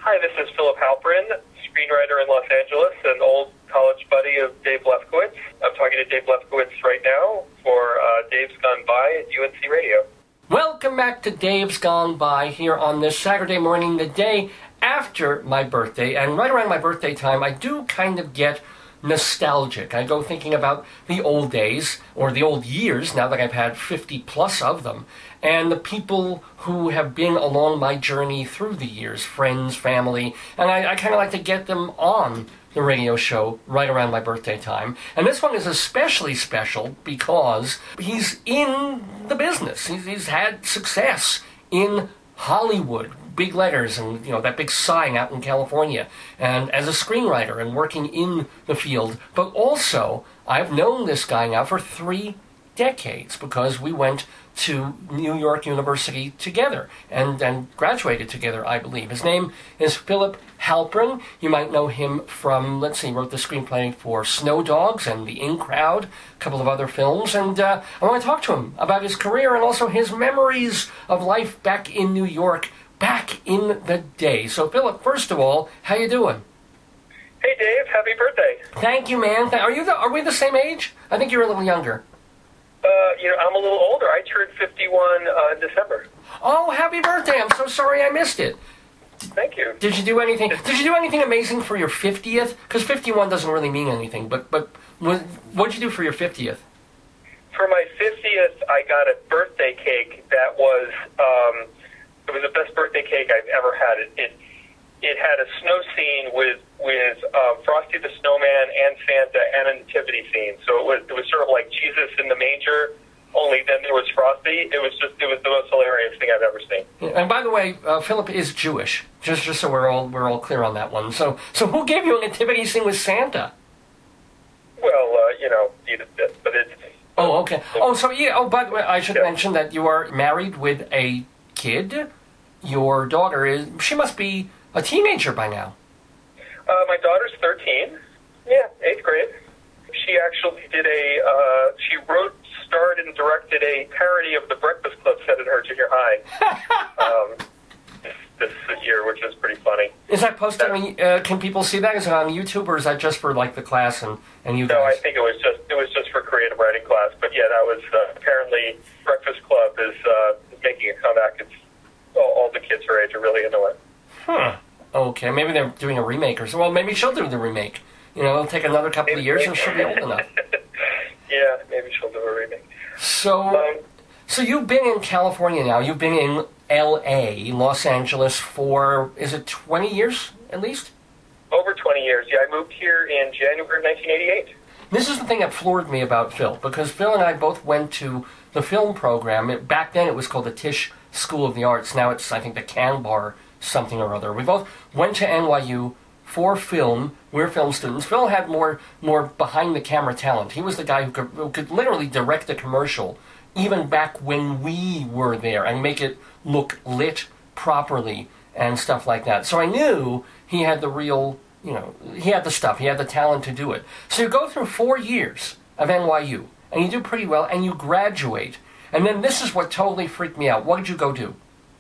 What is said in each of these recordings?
Hi, this is Philip Halperin, screenwriter in Los Angeles, an old college buddy of Dave Lefkowitz. I'm talking to Dave Lefkowitz right now for Dave's Gone By at UNC Radio. Welcome back to Dave's Gone By here on this Saturday morning, the day after my birthday. And right around my birthday time, I do kind of get nostalgic. I go thinking about the old days, or the old years, now that I've had 50 plus of them, and the people who have been along my journey through the years, friends, family, and I kind of like to get them on the radio show right around my birthday time. And this one is especially special because he's in the business. He's had success in Hollywood, big letters, and that big sign out in California, and as a screenwriter and working in the field. But also, I've known this guy now for 3 decades because we went to New York University together and graduated together, I believe. His name is Philip Halperin. You might know him from, wrote the screenplay for Snow Dogs and The In Crowd, a couple of other films. And I want to talk to him about his career and also his memories of life back in New York, back in the day. So, Philip, first of all, how you doing? Hey, Dave. Happy birthday. Thank you, man. Are we the same age? I think you're a little younger. I'm a little older. I turned 51 in December. Oh, happy birthday. I'm so sorry I missed it. Thank you. Did you do anything amazing for your 50th? Because 51 doesn't really mean anything, but what did you do for your 50th? For my 50th, I got a birthday cake that was, it was the best birthday cake I've ever had. It had a snow scene with Frosty the Snowman and Santa and a nativity scene. So it was sort of like Jesus in the manger, only then there was Frosty. It was the most hilarious thing I've ever seen. And by the way, Philip is Jewish. Just so we're all clear on that one. So who gave you a nativity scene with Santa? Well, Edith did, but it's. Oh, okay. By the way, I should mention that you are married with a kid. Your daughter she must be a teenager by now. My daughter's 13. Yeah, 8th grade. She actually did she wrote, starred, and directed a parody of The Breakfast Club set in her junior high this year, which is pretty funny. Is that posted? Can people see that? Is it on YouTube, or is that just for the class and you guys? No, I think it was just for creative writing class. But yeah, that was apparently Breakfast Club is making a comeback. It's all the kids her age are really into it. Huh. Okay, maybe they're doing a remake or so. Well, maybe she'll do the remake. It'll take another couple of years and she'll be old enough. Yeah, maybe she'll do a remake. So you've been in California now. You've been in L.A., Los Angeles, for, is it 20 years at least? Over 20 years. Yeah, I moved here in January of 1988. This is the thing that floored me about Phil, because Phil and I both went to the film program. Back then it was called the Tisch School of the Arts. Now it's, I think, the Canbar something or other. We both went to NYU for film. We're film students. Phil had more behind-the-camera talent. He was the guy who could literally direct a commercial, even back when we were there, and make it look lit properly and stuff like that. So I knew he had the real, he had the stuff. He had the talent to do it. So you go through 4 years of NYU, and you do pretty well, and you graduate. And then this is what totally freaked me out. What did you go do?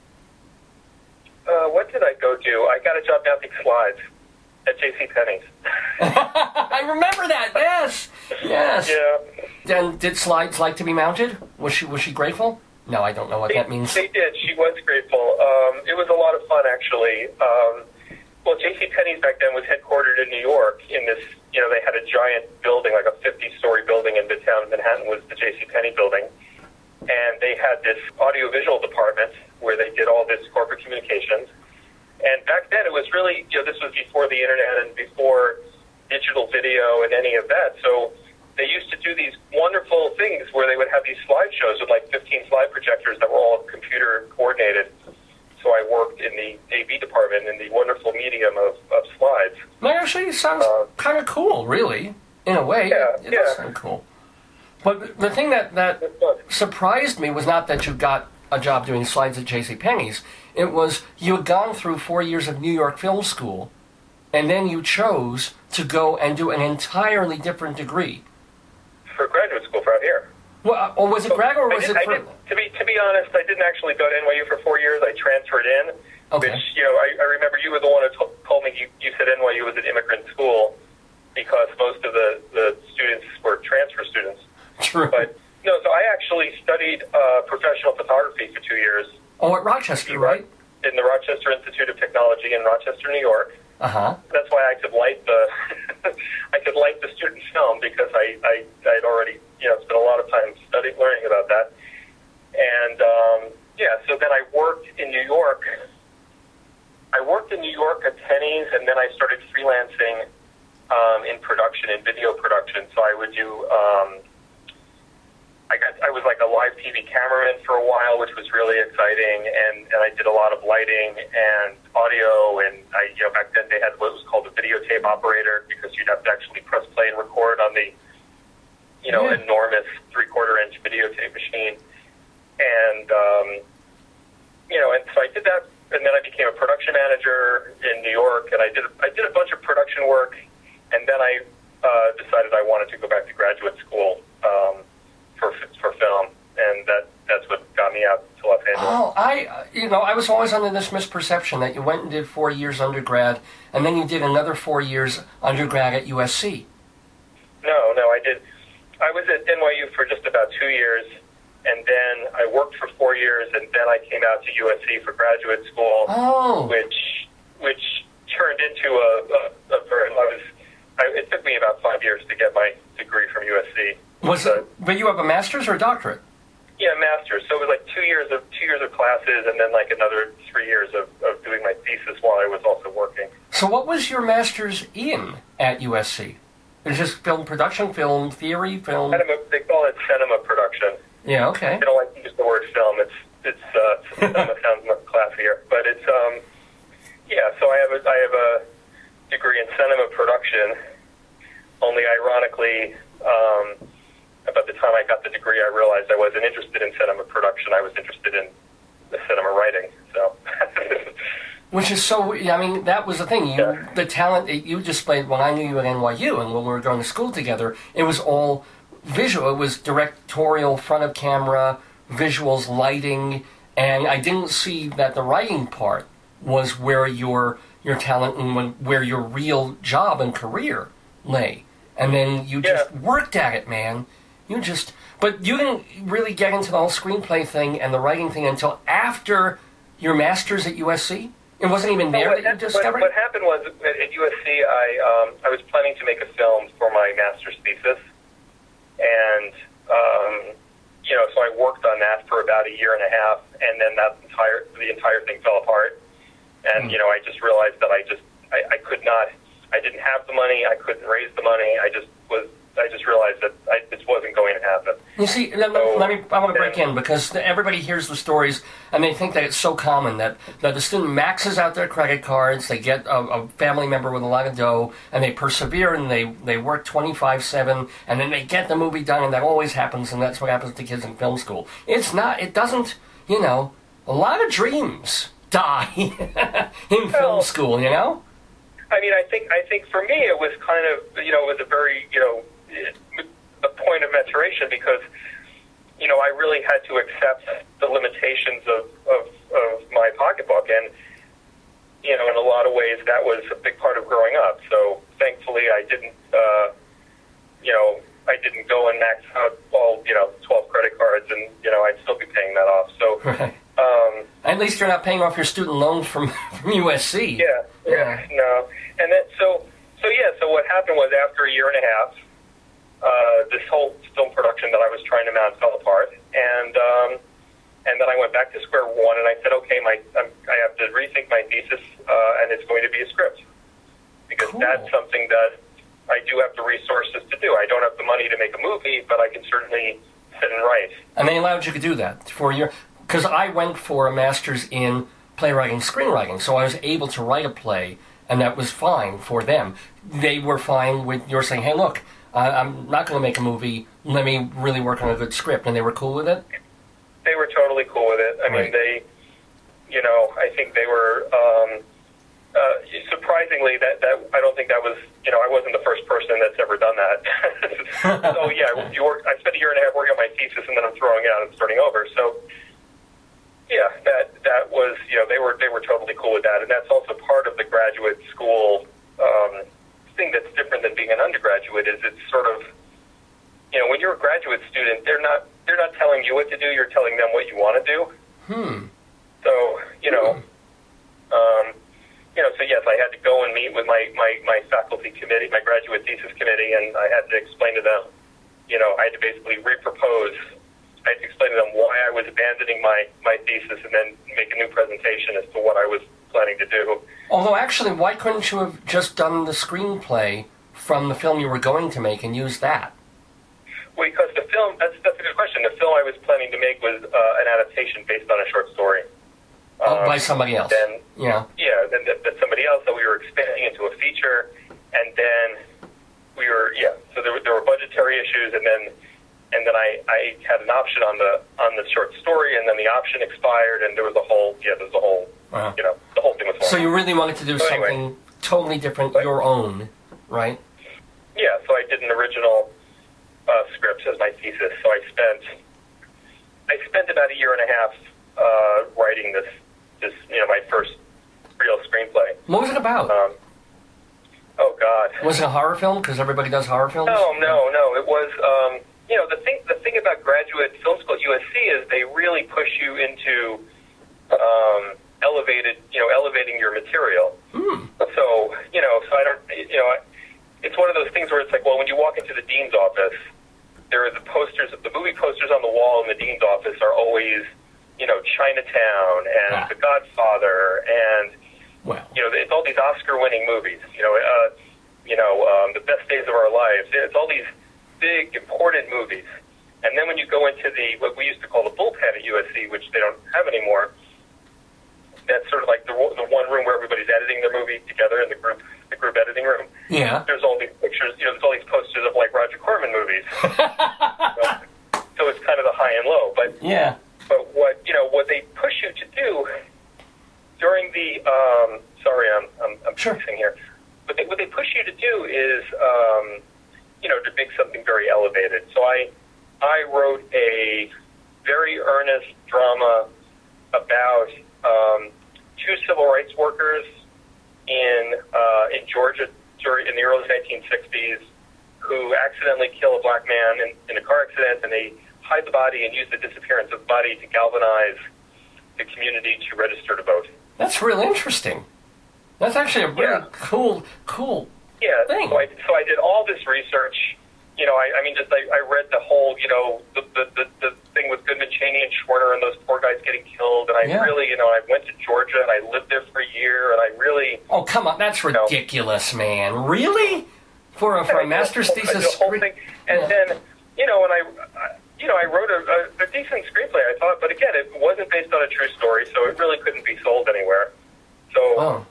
What did I go do? I got a job mounting slides at JCPenney's. I remember that, yes. Yeah. And did slides like to be mounted? Was she grateful? No, I don't know what that means. They did. She was grateful. It was a lot of fun, actually. Well, JCPenney's back then was headquartered in New York in this, they had a giant building, like a 50-story building in Midtown Manhattan was the JCPenney building. And they had this audiovisual department where they did all this corporate communications. And back then it was really, this was before the internet and before digital video and any of that. So they used to do these wonderful things where they would have these slideshows with like 15 slide projectors that were all computer coordinated. So I worked in the AV department in the wonderful medium of slides. That actually sounds kind of cool, really, in a way. Yeah, it does sound cool. But the thing that surprised me was not that you got a job doing slides at JCPenney's. It was you had gone through 4 years of New York Film School, and then you chose to go and do an entirely different degree. For graduate school out here. Well, or was it grad, or was it for... To be honest, I didn't actually go to NYU for 4 years. I transferred in. Okay. Which, I remember you were the one who told me you said NYU was an immigrant school because most of the students were transfer students. True. But, no, so I actually studied professional photography for 2 years. Oh, at Rochester, right? In the Rochester Institute of Technology in Rochester, New York. Uh-huh. That's why I could light the student film, because I'd already spent a lot of time learning about that. And so then I worked in New York. I worked in New York at Penny's, and then I started freelancing in production, in video production. So I would do. I was like a live TV cameraman for a while, which was really exciting, and I did a lot of lighting and audio, and back then they had what was called a videotape operator, because you'd have to actually press play and record on the enormous 3/4-inch videotape machine, and and so I did that, and then I became a production manager in New York, and I did a bunch of production work, and then I decided I wanted to go back to graduate school. For film, and that's what got me out to Los Angeles. Oh, I was always under this misperception that you went and did 4 years undergrad, and then you did another 4 years undergrad at USC. No, I did. I was at NYU for just about 2 years, and then I worked for 4 years, and then I came out to USC for graduate school. Oh, which turned into it took me about 5 years to get my degree from USC. But you have a master's or a doctorate? Yeah, master's. So it was like 2 years of classes, and then like another 3 years of doing my thesis while I was also working. So what was your master's in at USC? It's just film production, film theory, film. They call it cinema production. Yeah. Okay. I don't like to use the word film. It's cinema sounds much classier, but it's So I have a degree in cinema production. Only ironically. About the time I got the degree, I realized I wasn't interested in cinema production. I was interested in the cinema writing. So, which is so. I mean, that was the thing. The talent that you displayed when I knew you at NYU, and when we were going to school together, it was all visual. It was directorial, front of camera, visuals, lighting, and I didn't see that the writing part was where your talent and where your real job and career lay. And then you just worked at it, man. But you didn't really get into the whole screenplay thing and the writing thing until after your master's at USC? It wasn't even there that you discovered? What happened was, at USC, I was planning to make a film for my master's thesis. And, so I worked on that for about a year and a half, and then the entire thing fell apart. And, I just realized that I could not, I didn't have the money, I couldn't raise the money, I just realized that this wasn't going to happen. You see, I want to break in, because everybody hears the stories, and they think that it's so common that the student maxes out their credit cards, they get a family member with a lot of dough, and they persevere, and they work 24/7, and then they get the movie done, and that always happens, and that's what happens to kids in film school. It doesn't, a lot of dreams die in film school, I mean, I think for me it was kind of, it was a very, a point of maturation, because, I really had to accept the limitations of my pocketbook, and, in a lot of ways that was a big part of growing up. So thankfully I didn't go and max out all, 12 credit cards, and, I'd still be paying that off. So, right. At least you're not paying off your student loan from USC. Yeah, no. And then, so what happened was, after a year and a half, this whole film production that I was trying to mount fell apart, and then I went back to square one, and I said, okay, I have to rethink my thesis, and it's going to be a script, because that's something that I do have the resources to do. I don't have the money to make a movie, but I can certainly sit and write. And they allowed you to do that because I went for a master's in playwriting, screenwriting, so I was able to write a play, and that was fine for them. They were fine with your saying, hey, look, I'm not going to make a movie, let me really work on a good script, and they were cool with it? They were totally cool with it. I mean, they, I think they were, surprisingly, that I don't think that was, I wasn't the first person that's ever done that. So, yeah, I spent a year and a half working on my thesis, and then I'm throwing it out and starting over, so... yeah, that was, they were totally cool with that, and that's also part of the graduate school thing that's different than being an undergraduate. Is it's sort of, when you're a graduate student, they're not telling you what to do. You're telling them what you want to do. So so yes, I had to go and meet with my faculty committee, my graduate thesis committee, and I had to explain to them. I had to basically repropose. I had to explain to them why I was abandoning my thesis and then make a new presentation as to what I was planning to do. Although, actually, why couldn't you have just done the screenplay from the film you were going to make and used that? Well, because the film, that's a good question. The film I was planning to make was an adaptation based on a short story. By somebody else. Then, yeah, then somebody else that we were expanding into a feature, and then we were, so there were budgetary issues, and then I had an option on the short story, and then the option expired, and there was a whole, wow. The whole thing was wrong. So you really wanted to do something anyway, totally different, your own, right? Yeah, so I did an original script as my thesis. So I spent about a year and a half writing this my first real screenplay. What was it about? Oh God, was it a horror film? Because everybody does horror films. No. It was the thing about graduate film school at USC is they really push you into elevating your material. So I don't it's one of those things where it's like, well, when you walk into the dean's office, there are the movie posters on the wall in the dean's office are always Chinatown and The Godfather and it's all these Oscar-winning movies. The Best Days of Our Lives. It's all these big, important movies. And then when you go into what we used to call the bullpen at USC, which they don't have anymore, that's sort of like the one room where everybody's editing their movie together in the group editing room. Yeah. There's all these pictures. There's all these posters of like Roger Corman movies. So it's kind of the high and low. But yeah. But what they push you to do during the sorry, I'm sure. fixing here. But what they push you to do is to make something very elevated. So I wrote a very earnest drama about two civil rights workers in Georgia in the early 1960s who accidentally kill a black man in a car accident, and they hide the body and use the disappearance of the body to galvanize the community to register to vote. That's really interesting. That's actually a really cool thing. So I did all this research. I read the whole, the thing with Goodman, Cheney, and Schwerner and those poor guys getting killed. And I really, I went to Georgia and I lived there for a year, and I really... Oh, come on. That's ridiculous, man. Really? For a master's thesis? The whole thing. And then, and I wrote a decent screenplay, I thought, but again, it wasn't based on a true story, so it really couldn't be sold anywhere. So...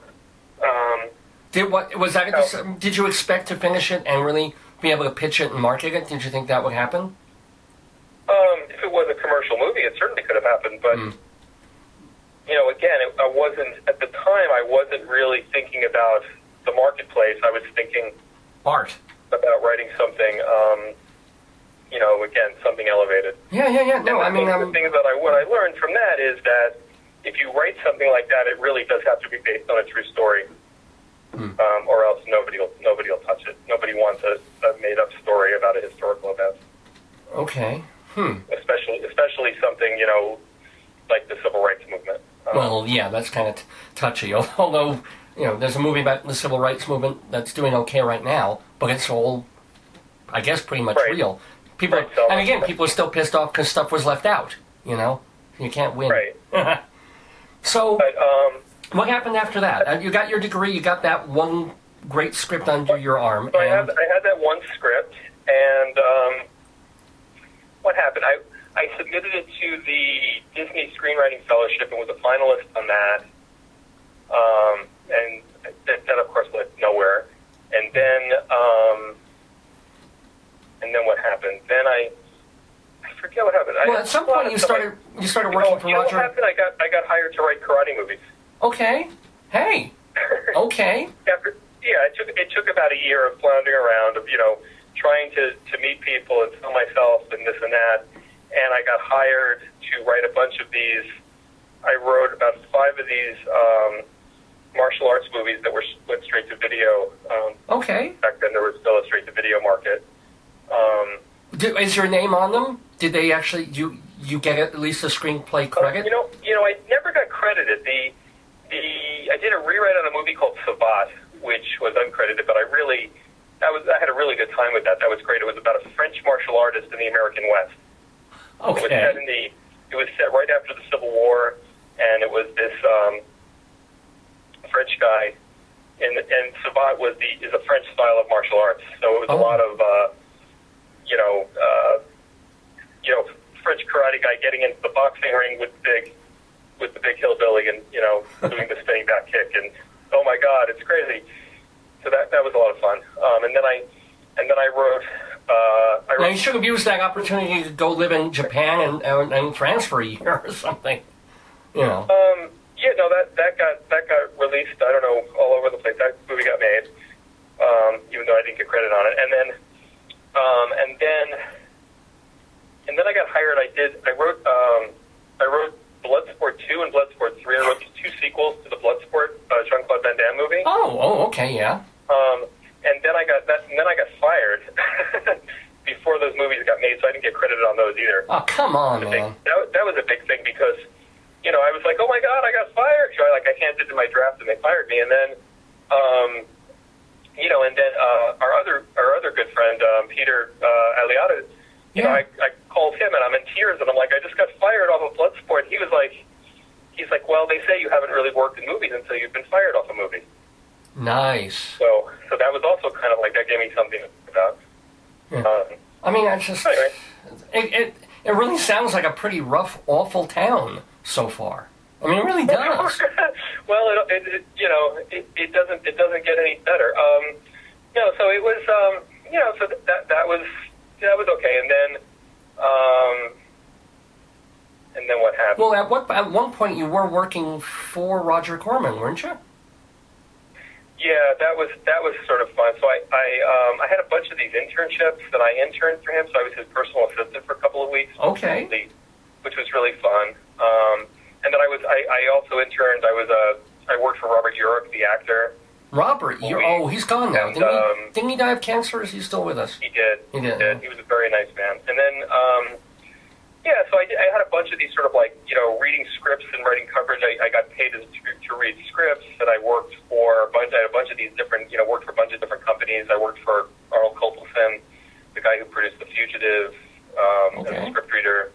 Did you expect to finish it and really be able to pitch it and market it? Did you think that would happen? If it was a commercial movie, it certainly could have happened. But again, I wasn't at the time. I wasn't really thinking about the marketplace. I was thinking art, about writing something. Again, something elevated. Yeah. No, the thing that what I learned from that is that if you write something like that, it really does have to be based on a true story. Or else nobody will touch it. Nobody wants a made-up story about a historical event. Okay. Especially something like the civil rights movement. Well, yeah, that's kind of touchy. Although there's a movie about the civil rights movement that's doing okay right now, but it's all, I guess, pretty much real. People, and again, people are still pissed off because stuff was left out. You can't win. Right. So. But, what happened after that? You got your degree. You got that one great script under your arm. So I had that one script, and what happened? I submitted it to the Disney Screenwriting Fellowship and was a finalist on that. And that of course led nowhere. And then what happened? Then I forget what happened. Well, at some point you started working for Roger. What happened? I got hired to write karate movies. Okay. Hey. Okay. It took about a year of floundering around, of trying to meet people and sell myself and this and that, and I got hired to write a bunch of these I wrote about 5 of these martial arts movies that went straight to video. Okay. Back then, there was still a straight to video market. Is your name on them? Did they actually you get at least a screenplay credit? I never got credited. I did a rewrite on a movie called Sabat, which was uncredited, but I had a really good time with that. That was great. It was about a French martial artist in the American West. Okay. It was set right after the Civil War, and it was this French guy, and Sabat is a French style of martial arts. So it was a lot of French karate guy getting into the boxing ring with the big hillbilly and doing the spinning back kick, and oh my God, it's crazy. So that was a lot of fun. And then I wrote. Now you should have used that opportunity to go live in Japan and France for a year or something. That got released. I don't know, all over the place. That movie got made, even though I didn't get credit on it. And then I got hired. I wrote Bloodsport 2 and Bloodsport 3. I wrote the 2 sequels to the Bloodsport Jean-Claude Van Damme movie. Oh, okay, yeah. And then I got fired before those movies got made, so I didn't get credited on those either. Oh, come on, man. That was a big thing because, I was like, oh my God, I got fired. I handed in my draft and they fired me, and then, our other good friend, Peter Aliata, I called him and I'm in tears and I'm like, I just got fired off of Bloodsport. He's like, well, they say you haven't really worked in movies until you've been fired off a movie. Nice. So that was also kind of like, that gave me something to think about. Yeah. I mean, it's just anyway. It really sounds like a pretty rough, awful town so far. I mean, it really does. Well, it doesn't get any better. So it was, so that was okay, and then what happened? Well, at one point you were working for Roger Corman, weren't you? Yeah, that was sort of fun. So I had a bunch of these internships, and I interned for him. So I was his personal assistant for a couple of weeks. Okay. Which was really fun. And then I also interned. I worked for Robert Urich, the actor. Robert, he's gone now. Didn't he die of cancer? Or is he still with us? He did. He did. He was a very nice man. And then, so I had a bunch of these sort of reading scripts and writing coverage. I got paid to read scripts, and I worked for I had a bunch of these different, worked for a bunch of different companies. I worked for Arnold Kopelson, the guy who produced The Fugitive, as a script reader.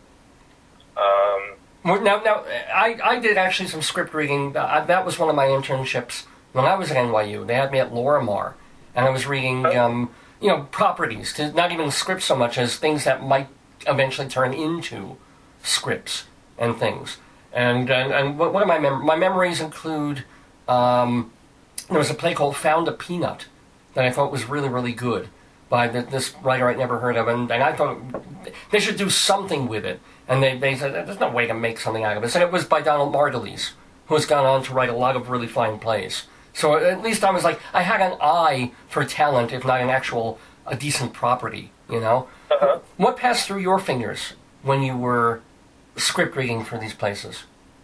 Now, I did actually some script reading. That was one of my internships when I was at NYU. They had me at Lorimar, and I was reading, properties, not even scripts so much as things that might eventually turn into scripts and things. And what are my memories include? There was a play called Found a Peanut that I thought was really, really good by this writer I'd never heard of, and I thought they should do something with it. And they said, there's no way to make something out of this. And it was by Donald Margulies, who has gone on to write a lot of really fine plays. So at least I was like, I had an eye for talent, if not a decent property, Uh-huh. What passed through your fingers when you were script reading for these places?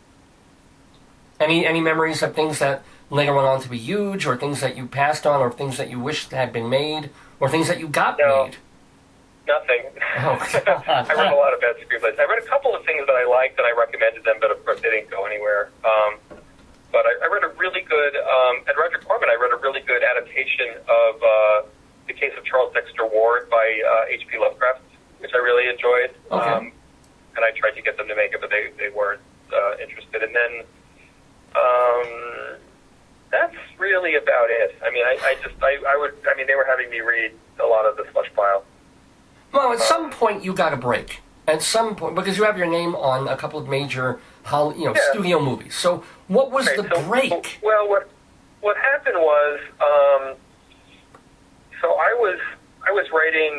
Any memories of things that later went on to be huge, or things that you passed on, or things that you wished had been made, or things that you got made? Nothing. Oh, I read a lot of bad screenplays. I read a couple of things that I liked and I recommended them, but of course they didn't go anywhere. But I read a really good, at Roger Corman, I read a really good adaptation of The Case of Charles Dexter Ward by H.P. Lovecraft, which I really enjoyed. Okay. And I tried to get them to make it, but they weren't interested. And then that's really about it. I mean, they were having me read a lot of the slush pile. Well, at some point you got a break. At some point, because you have your name on a couple of major, studio movies. So, what was the break? Well, what happened was, so I was writing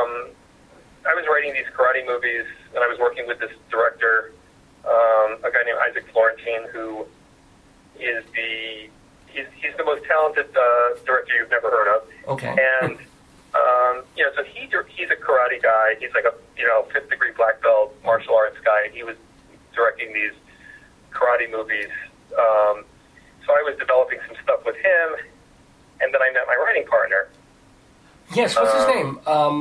these karate movies, and I was working with this director, a guy named Isaac Florentine, who is he's the most talented director you've never heard of. Okay. And so he's a karate guy. He's like a 5th degree black belt martial arts guy. And he was directing these karate movies. So I was developing some stuff with him, and then I met my writing partner. Yes, what's his name?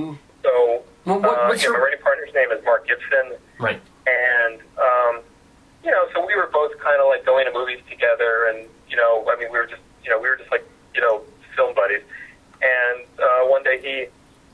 My writing partner's name is Mark Gibson. Right. And, so we were both kind of like going to movies together, and, we were just like, film buddies. And one day he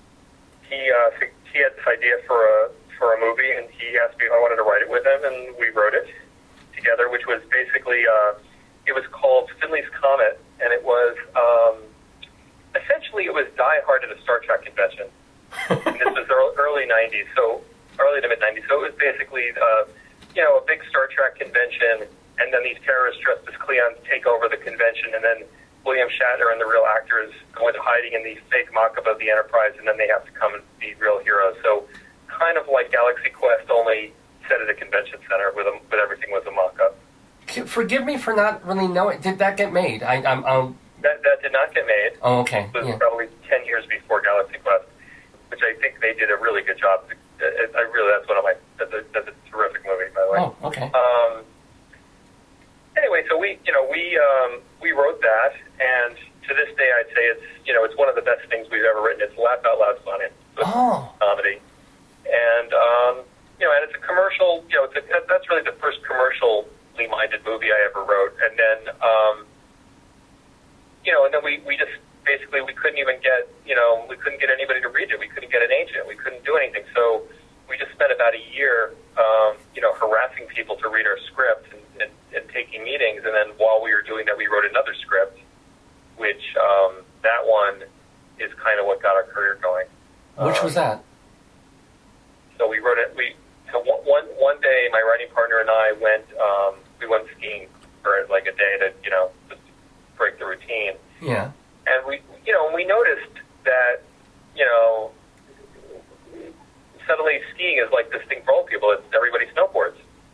had this idea for a movie, and he asked me if I wanted to write it with him, and we wrote it together, which was basically, it was called Finley's Comet, and it was, essentially it was Die Hard at a Star Trek convention. And this was early 90s, so early to mid 90s. So it was basically, a big Star Trek convention, and then these terrorists dressed as Klingons take over the convention, and then William Shatner and the real actors go into hiding in the fake mock-up of the Enterprise, and then they have to come and be real heroes. So kind of like Galaxy Quest, only set at a convention center with everything was a mock-up. Forgive me for not really knowing. Did that get made? That did not get made. Oh, okay. It was probably 10 years before Galaxy Quest, which I think they did a really good job. That's a terrific movie, by the way. Oh, okay. Anyway, so we wrote that, and to this day, I'd say it's one of the best things we've ever written. It's laugh out loud funny. It's comedy, and and it's a commercial. That's really the first commercially minded movie I ever wrote, and then we just basically we couldn't even get we couldn't get anybody to read it. We couldn't get an agent. We couldn't do anything. So we just spent about a year, harassing people to read our script and taking meetings. And then while we were doing that, we wrote another script, which that one is kind of what got our career going. Which was that? So we wrote it. One day, my writing partner and I we went skiing for like a day to just break the routine. Yeah. And we noticed that suddenly skiing is like this thing for old people. It's everybody snowboards.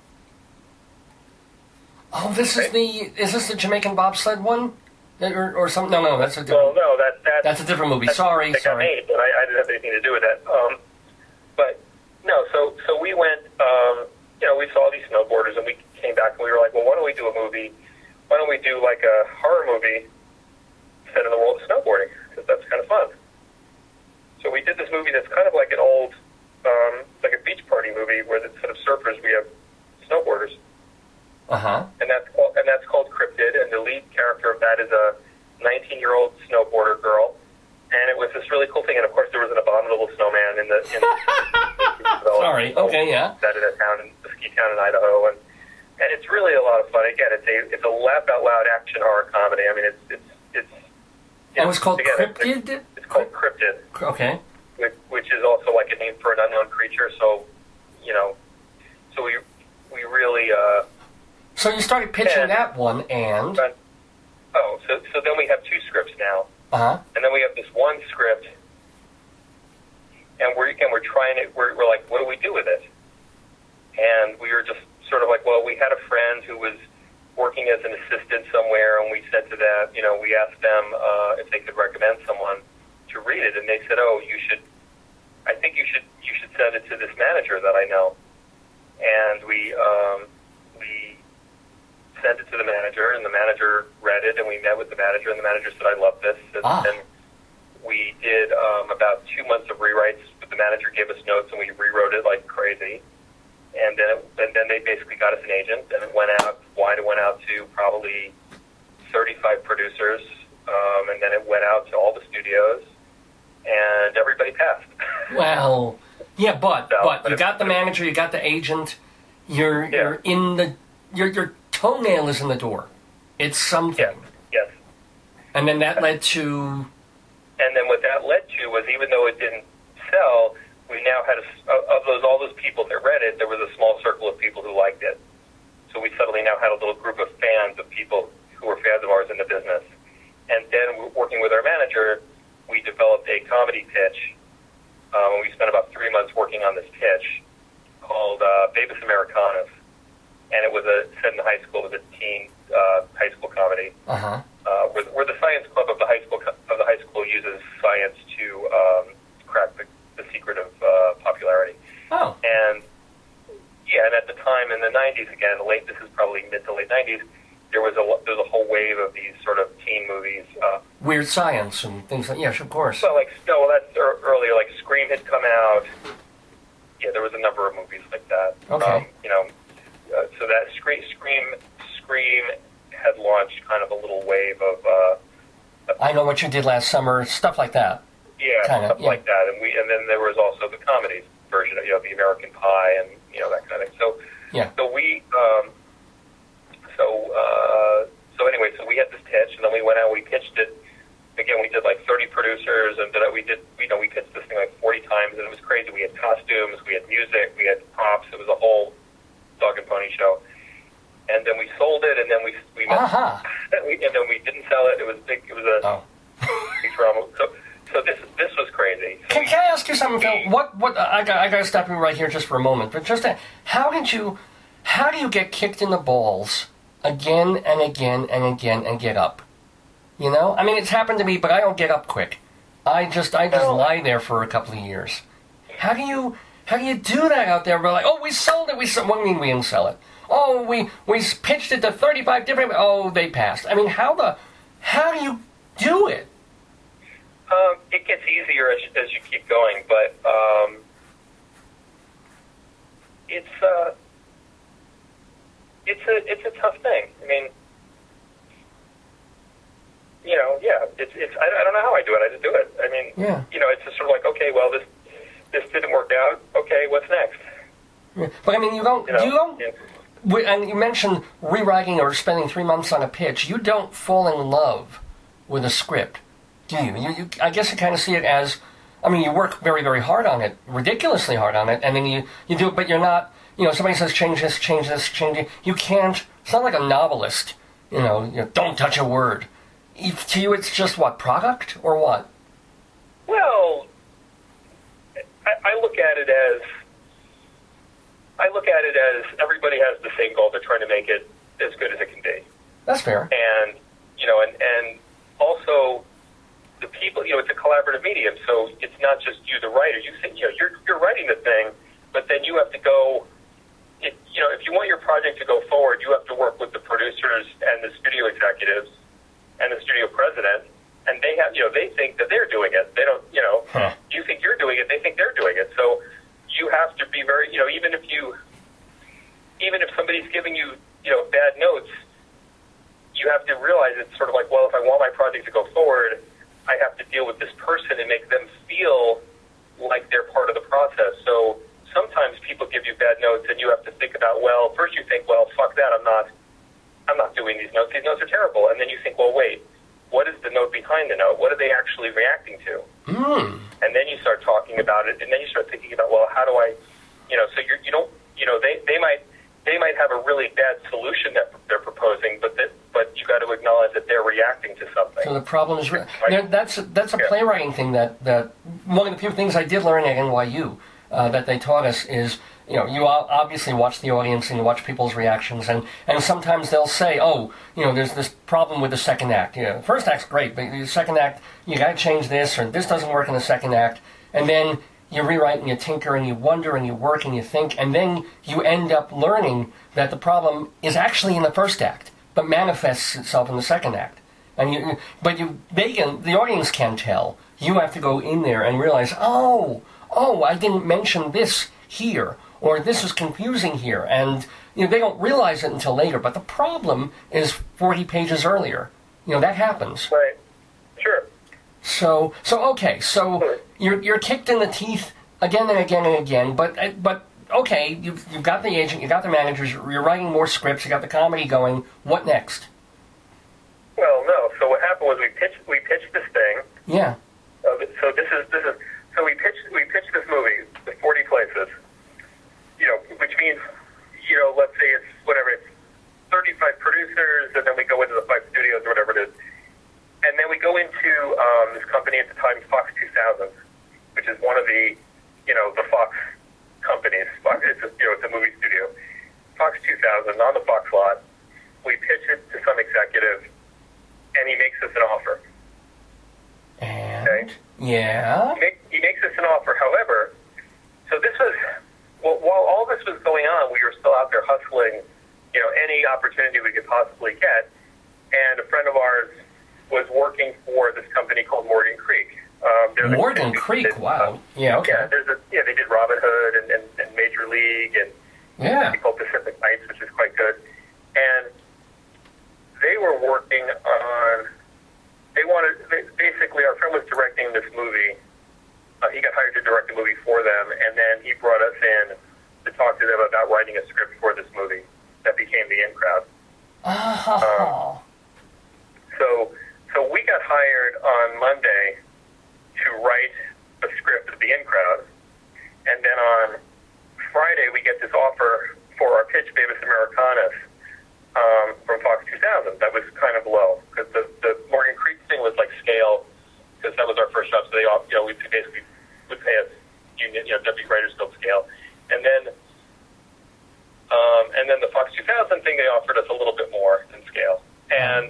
Oh, is this the Jamaican bobsled one? Or something? No, that's a different. Well, no, that's a different movie. Sorry. Got made, but I didn't have anything to do with that. But no, so we went. We saw these snowboarders, and we came back, and we were like, well, why don't we do a movie? Why don't we do like a horror movie set in the world of snowboarding? Because that's kind of fun. So we did this movie that's kind of like an old, like a beach party movie where instead of surfers, we have snowboarders. Uh-huh. And that's called Cryptid, and the lead character of that is a 19-year-old snowboarder girl. And it was this really cool thing, and of course there was an abominable snowman in the Sorry. Okay, yeah. That in a town, in the ski town in Idaho, and it's really a lot of fun. Again, it's a laugh out loud action horror comedy. I mean, it's it was called Cryptid. It's called Cryptid. Okay. Which is also like a name for an unknown creature. So so we really. So you started pitching that one, and so then we have two scripts now. Uh-huh. And then we have this one script, and we're trying it. We're like, what do we do with it? And we were just sort of like, well, we had a friend who was working as an assistant somewhere, and we said to them, we asked them if they could recommend someone to read it, and they said, oh, I think you should send it to this manager that I know. And we sent it to the manager, and the manager read it, and we met with the manager, and the manager said, I love this. And we did about 2 months of rewrites, but the manager gave us notes, and we rewrote it like crazy. And then they basically got us an agent, and it went out to probably 35 producers, and then it went out to all the studios, and everybody passed. Well, yeah, but you got the manager, you got the agent, you're in the your toenail is in the door. It's something. Yes. And then that led to. And then what that led to was, even though it didn't sell, we now had all those people that read it, there was a small circle of people who liked it. So we suddenly now had a little group of fans of people who were fans of ours in the business. And then working with our manager, we developed a comedy pitch. We spent about 3 months working on this pitch called Babus Americanus. And it was set in high school. It was a teen high school comedy. Uh-huh. Where the science club of the high school uses science to crack the secret of popularity. Oh. And at the time in the 90s, again, this is probably mid to late 90s, there was a whole wave of these sort of teen movies. Weird Science and things like, yes, of course. So that's earlier, like Scream had come out. Yeah, there was a number of movies like that. Okay. So that Scream had launched kind of a little wave of... I Know What You Did Last Summer, stuff like that. Yeah, stuff like that. And then there was also the comedy version of, the American Pie and, that kind of thing. So, so anyway, so we had this pitch, and then we went out, we pitched it. Again, we did like 30 producers, and we pitched this thing like 40 times, and it was crazy. We had costumes, we had music, we had props. It was a whole dog and pony show. And then we sold it, and then we and then we didn't sell it. It was big. It was a big drama. So this was crazy. So can I ask you something, Phil? What I got to stop you right here just for a moment. But how do you get kicked in the balls again and again and again and get up? I mean, it's happened to me, but I don't get up quick. I just lie there for a couple of years. How do you do that out there? We're like, oh, we sold it. What do you mean we didn't sell it? Oh, we pitched it to 35 different. Oh, they passed. I mean, how do you do it? It gets easier as you keep going, but it's a tough thing. I mean, I don't know how I do it. I just do it. I mean, it's just sort of like, okay, well, this didn't work out. Okay, what's next? Yeah. But I mean, you don't. And you mentioned rewriting or spending 3 months on a pitch. You don't fall in love with a script, do you? I guess you kind of see it as, I mean, you work very, very hard on it, ridiculously hard on it, and then you do it, but you're not, somebody says change this, change it. You can't, it's not like a novelist, don't touch a word. To you, it's just what, product or what? Well, I look at it as everybody has the same goal. They're trying to make it as good as it can be. That's fair. And and also the people. It's a collaborative medium, so it's not just you, the writer. You're writing the thing, but then you have to go. If you want your project to go forward, you have to work with the producers and the studio executives and the studio president, and they have, they think that they're doing it. They don't, You think you're doing it, they think they're doing it. So you have to be very, even if somebody's giving you, bad notes, you have to realize it's sort of like, well, if I want my project to go forward, I have to deal with this person and make them feel like they're part of the process. So sometimes people give you bad notes, and you have to think about, well, first you think, well, fuck that, I'm not doing these notes. These notes are terrible. And then you think, well, wait, what is the note behind the note? What are they actually reacting to? And then you start talking about it, and then you start thinking about, well, how do I, so you don't, they might have a really bad solution that they're proposing, but you got to acknowledge that they're reacting to something. So the problem is, that's a playwriting thing that one of the few things I did learn at NYU that they taught us is, you obviously watch the audience and you watch people's reactions, and sometimes they'll say, oh, there's this problem with the second act. First act's great, but the second act, you got to change this, or this doesn't work in the second act, and then you rewrite and you tinker and you wonder and you work and you think, and then you end up learning that the problem is actually in the first act, but manifests itself in the second act. And the audience can tell. You have to go in there and realize, oh, I didn't mention this here, or this is confusing here, and they don't realize it until later. But the problem is 40 pages earlier. That happens. Right. Sure. So you're kicked in the teeth again and again and again. But okay, you've got the agent, you got the managers, you're writing more scripts, you got the comedy going. What next? Well, no. So what happened was we pitched this thing. Yeah. So this is. So we pitched this movie to 40 places. Which means, let's say it's 35 producers, and then we go into the 5 studios or whatever it is. And then we go into this company at the time, Fox 2000, which is one of the, the Fox companies. It's a movie studio. Fox 2000 on the Fox lot. We pitch it to some executive, and he makes us an offer. And? Okay? Yeah? He makes us an offer. However, so this was, while all this was going on, we were still out there hustling, any opportunity we could possibly get. And a friend of ours was working for this company called Morgan Creek. Morgan Creek, wow. Yeah, okay. Yeah, they did Robin Hood and Major League and something called Pacific Nights, which is quite good. And they were working on, basically our friend was directing this movie. He got hired to direct the movie for them, and then he brought us in to talk to them about writing a script for this movie that became The In Crowd. Oh. So we got hired on Monday to write a script of The In Crowd, and then on Friday we get this offer for our pitch, Beavis Americanus, from Fox 2000. That was kind of low, because the Morgan Creek thing was like scale, because that was our first job, so they we basically would pay us W. Writers Guild scale. And then the Fox 2000 thing, they offered us a little bit more than scale. And,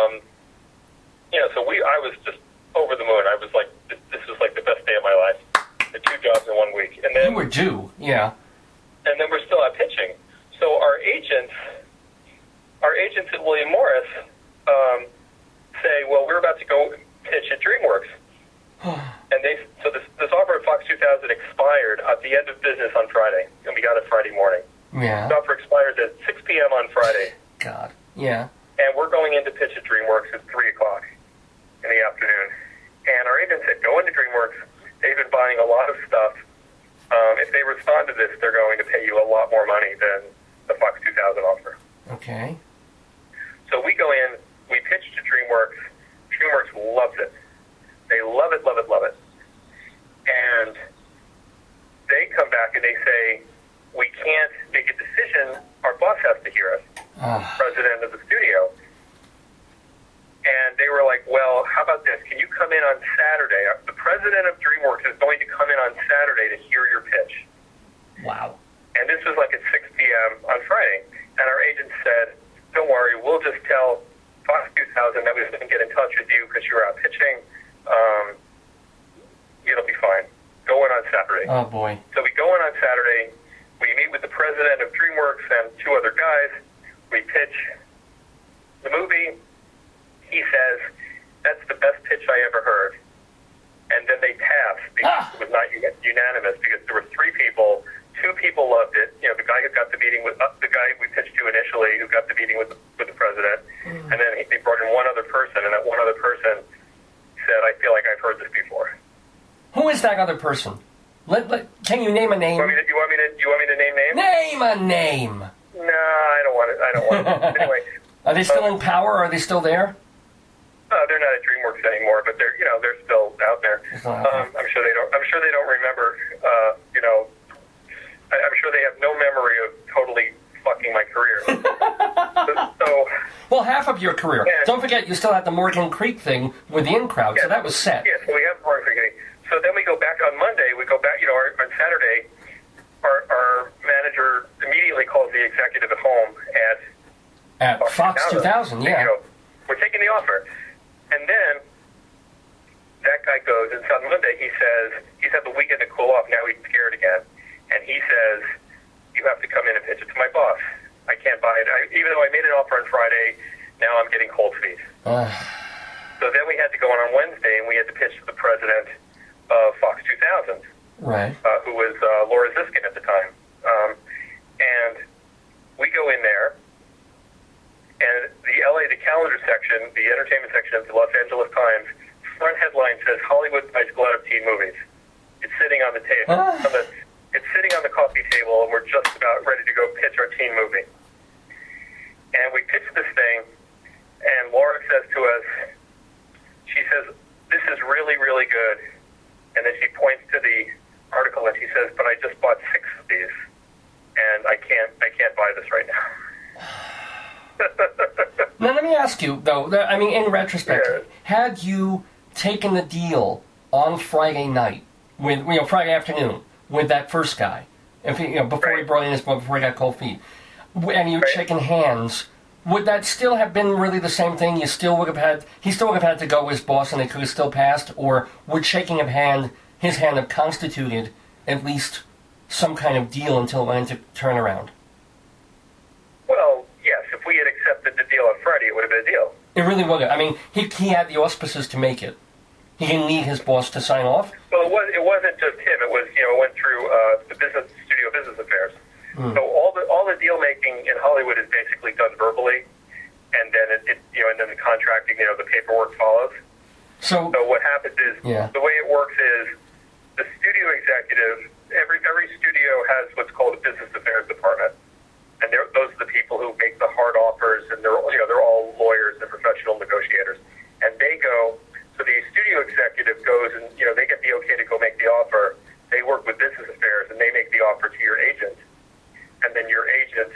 so I was just over the moon. I was like, this was like the best day of my life. The 2 jobs in 1 week. And then you were due, yeah. And then we're still out pitching. So our agents at William Morris say, well, we're about to go pitch at DreamWorks. And so this offer at Fox 2000 expired at the end of business on Friday, and we got it Friday morning. Yeah. The offer expires at 6 p.m. on Friday. God, yeah. And we're going in to pitch at DreamWorks at 3 o'clock in the afternoon. And our agent said, go into DreamWorks. They've been buying a lot of stuff. If they respond to this, they're going to pay you a lot more money than the Fox 2000 offer. Okay. So we go in, we pitch to DreamWorks. DreamWorks loves it. They love it, love it, love it. And they come back and they say, we can't make a decision. Our boss has to hear us, president of the studio. And they were like, well, how about this? Can you come in on Saturday? The president of DreamWorks is going to come in on Saturday to hear your pitch. Wow. And this was like at 6 p.m. on Friday. And our agent said, don't worry, we'll just tell Fox 2000 that we didn't get in touch with you because you were out pitching. It'll be fine. Go in on Saturday. Oh, boy. So we go in on Saturday. We meet with the president of DreamWorks and 2 other guys. We pitch the movie. He says, that's the best pitch I ever heard. And then they passed because it was not unanimous, because there were 3 people. 2 people loved it. The guy who got the meeting with the guy we pitched to initially, who got the meeting with the president, and then they brought in 1 other person, and that 1 other person said, I feel like I've heard this before. Who is that other person? Can you name a name? You want me to name names? Name a name. No, I don't want it. Anyway, are they still in power? Are they still there? They're not at DreamWorks anymore, but they're still out there. I'm sure they don't remember. I'm sure they have no memory of totally fucking my career. Well, half of your career. Yeah. Don't forget, you still had the Morgan Creek thing with the In Crowd, so that was set. Yeah, so we have Morgan Creek. So then we go back on Monday. We go back, on Saturday. Our manager immediately calls the executive at home at Fox 2000. Yeah. We're taking the offer. And then that guy goes, and so on Monday he says, he's had the weekend to cool off, now he's scared again. And he says, you have to come in and pitch it to my boss. I can't buy it. Even though I made an offer on Friday, now I'm getting cold feet. So then we had to go on Wednesday, and we had to pitch to the president of Fox 2000, right? Who was Laura Ziskin at the time. And we go in there, and the calendar section, the entertainment section of the Los Angeles Times, front headline says, Hollywood buys glut of teen movies. It's sitting on the table. It's sitting on the coffee table, and we're just about ready to go pitch our teen movie. And we pitch this thing, and Laura says to us, she says, this is really, really good. And then she points to the article, and she says, but I just bought 6 of these, and I can't buy this right now. Now, let me ask you, though, in retrospect, had you taken the deal on Friday night, Friday afternoon, with that first guy, before he brought in his book, before he got cold feet, and you'd shaken hands, would that still have been really the same thing? He still would have had to go with his boss, and they could have still passed? Or would shaking of his hand have constituted at least some kind of deal until it went into turnaround? Well, legitimate deal. It really was. I mean, he had the auspices to make it. He didn't need his boss to sign off. Well, it wasn't just him. It was, it went through the studio business affairs. So all the deal making in Hollywood is basically done verbally, and then and then the contracting, the paperwork follows. So what happens is the way it works is the studio executive. Every studio has what's called a business affairs department, and those are the people who make the hard offers, and they're all lawyers and professional negotiators, and they go. So the studio executive goes and, they get the okay to go make the offer. They work with business affairs, and they make the offer to your agent. And then your agent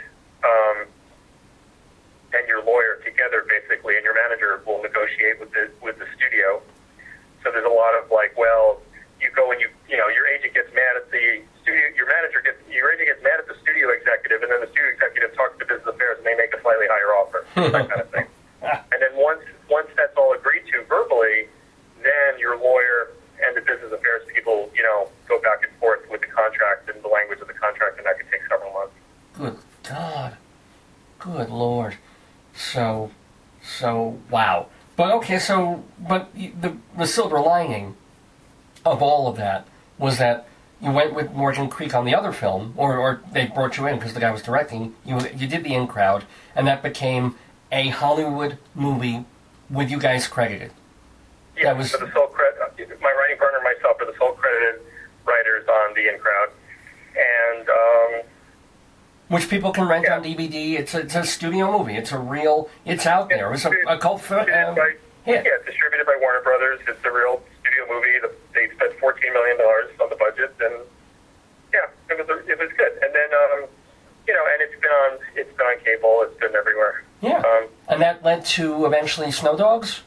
and your lawyer together, basically, and your manager will negotiate with the studio. So there's a lot of you go and your agent gets mad at the studio, your agent gets mad at the studio executive, and then the studio executive talks to business affairs, and they make a slightly higher offer, that kind of thing. And then once that's all agreed to verbally, then your lawyer and the business affairs people, go back and forth with the contract and the language of the contract, and that could take several months. Good God. Good Lord. So, wow. But okay, but the silver lining of all of that was that you went with Morgan Creek on the other film, or they brought you in because the guy was directing. You did The In Crowd, and that became a Hollywood movie with you guys credited. Yeah, for the sole credit. My writing partner and myself are the sole credited writers on The In Crowd, and which people can rent on DVD. It's a studio movie. It's out there. It was a cult film. It's distributed by Warner Brothers. It's a real studio movie. They spent $14 million on the budget, and it was good. And then and it's been on cable. It's been everywhere. Yeah. And that led to eventually Snow Dogs?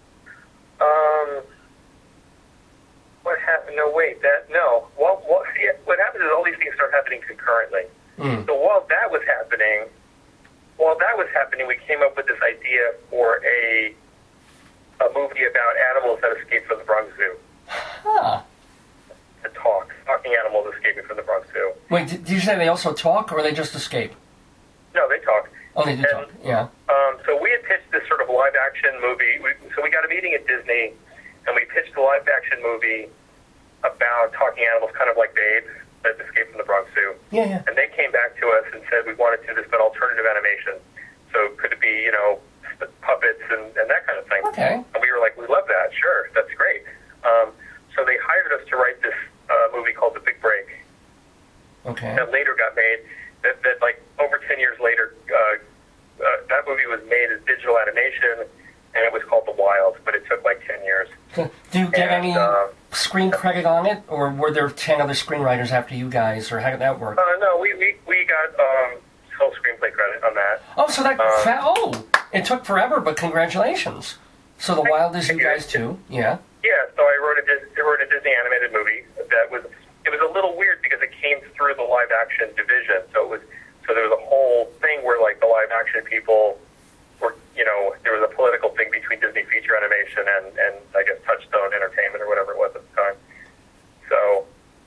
What happened? No, wait. What happens is all these things start happening concurrently. So while that was happening, we came up with this idea for a movie about animals that escaped from the Bronx Zoo. Huh. Talking animals escaping from the Bronx Zoo. Wait, did you say they also talk, or they just escape? No, they talk. Oh, they do talk, yeah. So we had pitched this sort of live-action movie. So we got a meeting at Disney, and we pitched a live-action movie about talking animals, kind of like Babe, that escaped from the Bronx Zoo. Yeah. And they came back to us and said we wanted to do this, but alternative animation. So could it be, puppets and that kind of thing? Okay. And we were like, we love that. Sure, that's great. So they hired us to write this movie called The Big Break. Okay. That later got made. That over 10 years later, that movie was made as digital animation, and it was called The Wild, but it took 10 years. Do you get any screen credit on it, or were there 10 other screenwriters after you guys, or how did that work? No, we got full screenplay credit on that. Oh, so it took forever, but congratulations. So The Wild is you guys too, yeah? Yeah, so I wrote a Disney animated movie that was a little weird because it came through the live action division. So there was a whole thing where the live action people were, there was a political thing between Disney Feature Animation and I guess Touchstone Entertainment or whatever it was at the time. So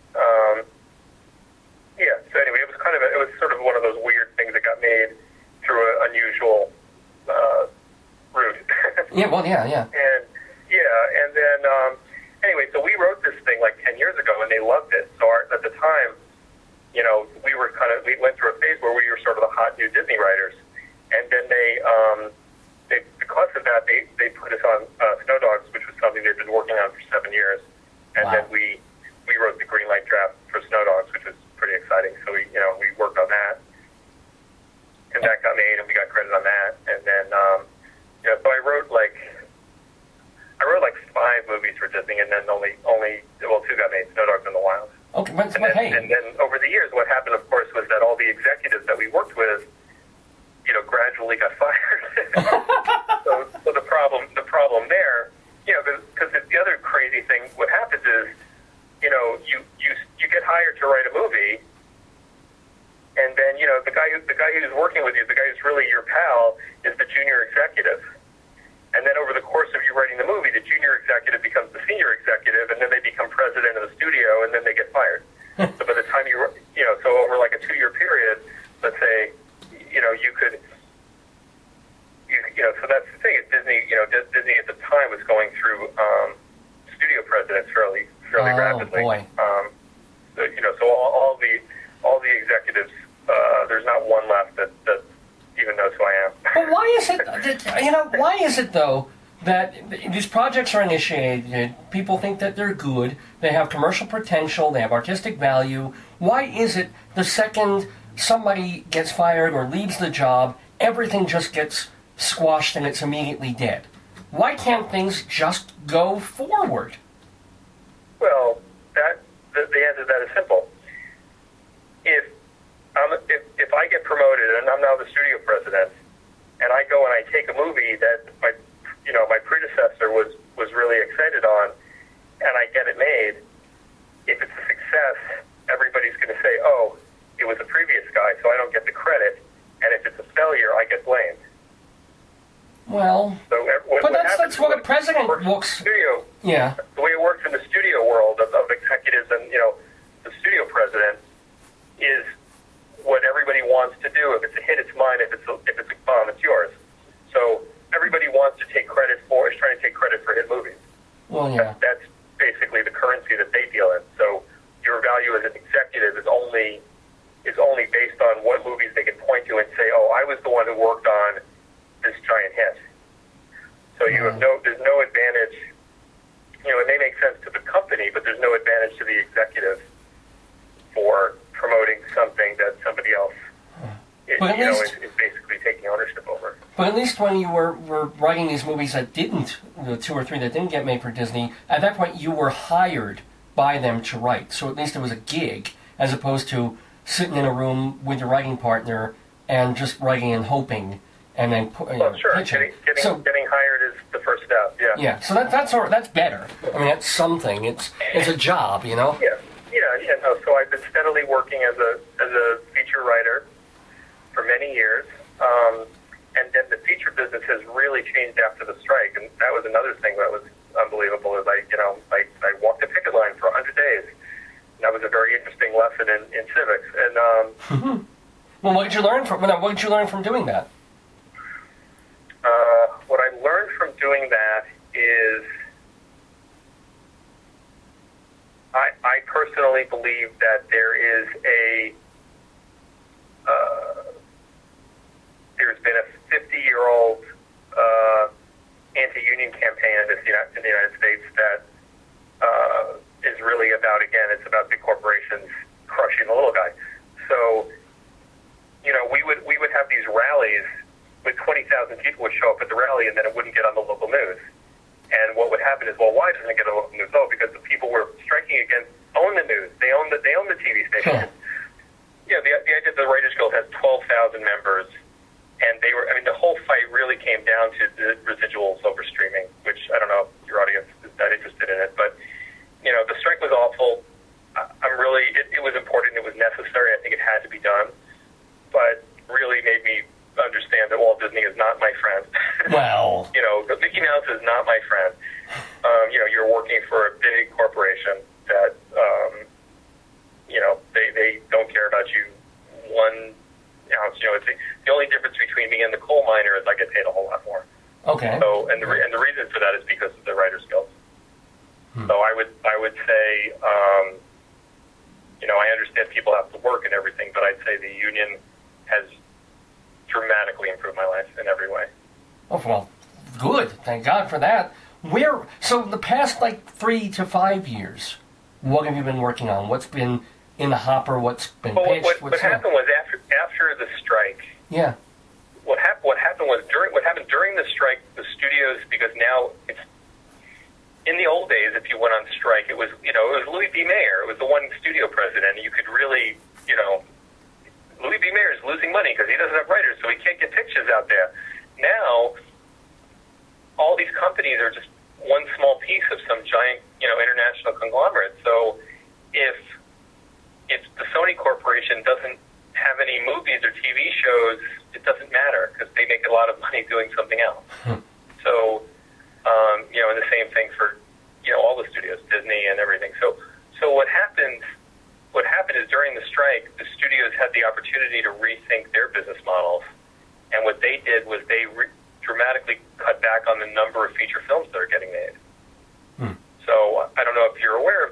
so anyway, it was sort of one of those weird things that got made through an unusual route. Yeah, well, yeah. And then anyway, so we wrote this thing 10 years ago, and they loved it. So at the time, we went through a phase where we were sort of the hot new Disney writers, and then they because of that, they put us on Snow Dogs, which was something they'd been working on for 7 years, and then we wrote the green light draft for Snow Dogs, which was pretty exciting. So we worked on that, and that got made, and we got credit on that, and then so I wrote 5 movies for Disney, and then only 2 got made, Snow Dogs and The Wild. Okay, but hey. And then over the years, what happened, of course, was that all the executives that we worked with, gradually got fired. so the problem there, because the other crazy thing, what happens is, you get hired to write a movie, and then the guy who's working with you, the guy who's really your pal, is the junior executive. And then over the course of you writing the movie, the junior executive becomes the senior executive, and then they become president of the studio, and then they get fired. So by the time so over a 2-year period, let's say, so president fairly rapidly. Boy. So all the executives, there's not one left that even knows who I am. But why is it? Why is it though that these projects are initiated? People think that they're good. They have commercial potential. They have artistic value. Why is it the second somebody gets fired or leaves the job, everything just gets squashed and it's immediately dead? Why can't things just go forward? Well, the answer to that is simple. If I get promoted and I'm now the studio president, and I go and I take a movie that my predecessor was really excited on, and I get it made, if it's a success, everybody's going to say, "Oh, it was the previous guy, so I don't get the credit." And if it's a failure, I get blamed. Well, that's what a president looks. Studio, yeah. The way it works in the studio world of executives and the studio president is what everybody wants to do. If it's a hit, it's mine. If it's a bomb, it's yours. So everybody wants to take credit is trying to take credit for hit movies. Well, yeah. That's basically the currency that they deal in. So your value as an executive is only based on what movies they can point to and say, "Oh, I was the one who worked on this giant hit." So there's no advantage. It may make sense to the company, but there's no advantage to the executive for promoting something that somebody else is basically taking ownership over. But at least when you were writing these movies that didn't, the 2 or 3 that didn't get made for Disney, at that point you were hired by them to write. So at least it was a gig, as opposed to sitting in a room with your writing partner and just writing and hoping and then sure. pitching. Getting hired is the first step. Yeah. Yeah. So that's better. I mean, that's something. It's a job, Yeah. No. So I've been steadily working as a feature writer for many years, and then the feature business has really changed after the strike, and that was another thing that was unbelievable. Is I walked the picket line for 100 days. And that was a very interesting lesson in civics. And well, what did you learn from doing that? What I learned from doing that is I personally believe that there's been a 50-year-old anti-union campaign in the United States that is really about, again, it's about big corporations crushing the little guy. So, we would have these rallies with 20,000 people would show up at the rally, and then it wouldn't get on the local news. And what would happen is, well, why doesn't it get on the local news? Oh, because the people were striking against own the news. They own the TV station. Sure. The idea that the Writers Guild has 12,000 members, and the whole fight really came down to the residuals over streaming, which I don't know if your audience is that interested in it, but the strike was awful. It was important. It was necessary. I think it had to be done, but really made me understand that Walt Disney is not my friend. Well, Mickey Mouse is not my friend. You're working for a big corporation that, they don't care about you 1 ounce. It's the only difference between me and the coal miner is I get paid a whole lot more. Okay. So, and the reason for that is because of the Writers Guild. So I would say, I understand people have to work and everything, but I'd say the union has dramatically improved my life in every way. Oh, well, good. Thank God for that. So the past 3 to 5 years, what have you been working on? What's been in the hopper? What's been pitched? What happened was after the strike. Yeah. What happened during the strike, the studios, because now it's in the old days, if you went on strike, it was Louis B. Mayer. It was the one studio president. You could really, Louis B. Mayer is losing money because he doesn't have writers, so he can't get pictures out there. Now, all these companies are just one small piece of some giant, international conglomerate. So if the Sony Corporation doesn't have any movies or TV shows, it doesn't matter because they make a lot of money doing something else. So, and the same thing for, all the studios, Disney and everything. So what happened is during the strike, the studios had the opportunity to rethink their business models. And what they did was they dramatically cut back on the number of feature films that are getting made. So I don't know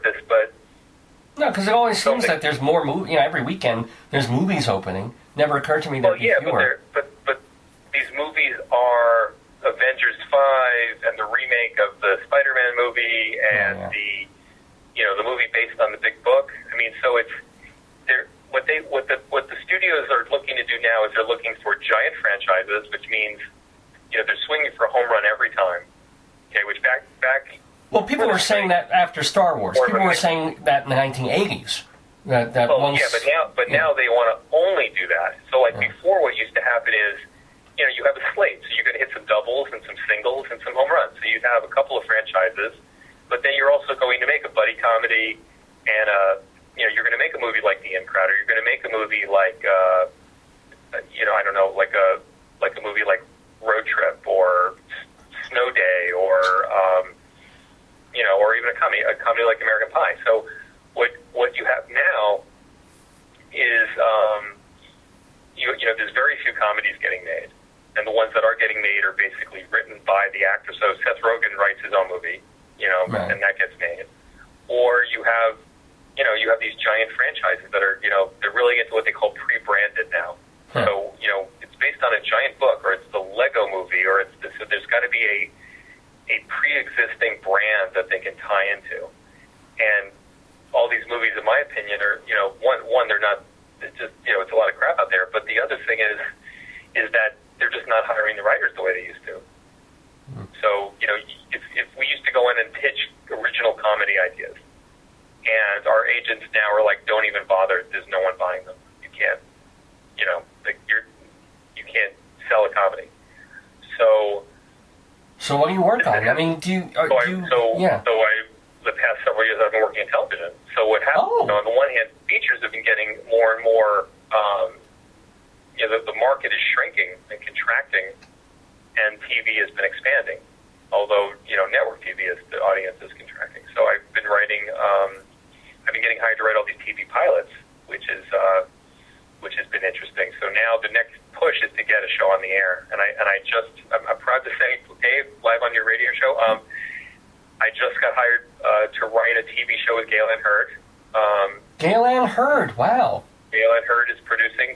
of this, but no, because it always seems that there's more every weekend there's movies opening. Never occurred to me that but these movies are Avengers 5 and the remake of the Spider-Man movie and the movie based on the big book. I mean, so it's what the studios are looking to do now is they're looking for giant franchises, which means they're swinging for a home run every time. Okay, which back. Well, people were saying that after Star Wars. People were saying that in the 1980s. Now they want to only do that. So, before, what used to happen is, you have a slate, so you're going to hit some doubles and some singles and some home runs. So you'd have a couple of franchises, but then you're also going to make a buddy comedy, and you're going to make a movie like The In Crowd, or you're going to make a movie like, I don't know, like a movie like Road Trip or Snow Day, or or even a comedy like American Pie. So what you have now is there's very few comedies getting made, and the ones that are getting made are basically written by the actor. So Seth Rogen writes his own movie, and that gets made. Or you have these giant franchises that are they're really into what they call pre-branded now. So it's based on a giant book, or it's the Lego movie, or it's this. So there's got to be a pre-existing brand that they can tie into. And all these movies, in my opinion, are, one, they're not, it's just, it's a lot of crap out there. But the other thing is that they're just not hiring the writers the way they used to. So, if we used to go in and pitch original comedy ideas, and our agents now are like, don't even bother, there's no one buying them. You can't, you can't sell a comedy. So what do you work on? I mean, the past several years I've been working in television. So what happens, on the one hand, features have been getting more and more, the market is shrinking and contracting, and TV has been expanding. Although, network TV, the audience is contracting. So I've been writing, I've been getting hired to write all these TV pilots, which has been interesting. So now the next push is to get a show on the air. And I'm proud to say, Dave, live on your radio show, I just got hired to write a TV show with Galen Hurd. Galen Hurd, wow. Galen Hurd is producing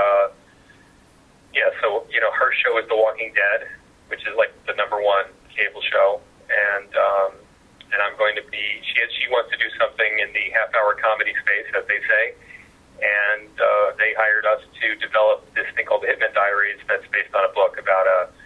her show is The Walking Dead, which is like the #1 cable show. And I'm going to be, she wants to do something in the half-hour comedy space, as they say. And they hired us to develop this thing called The Hitman Diaries that's based on a book about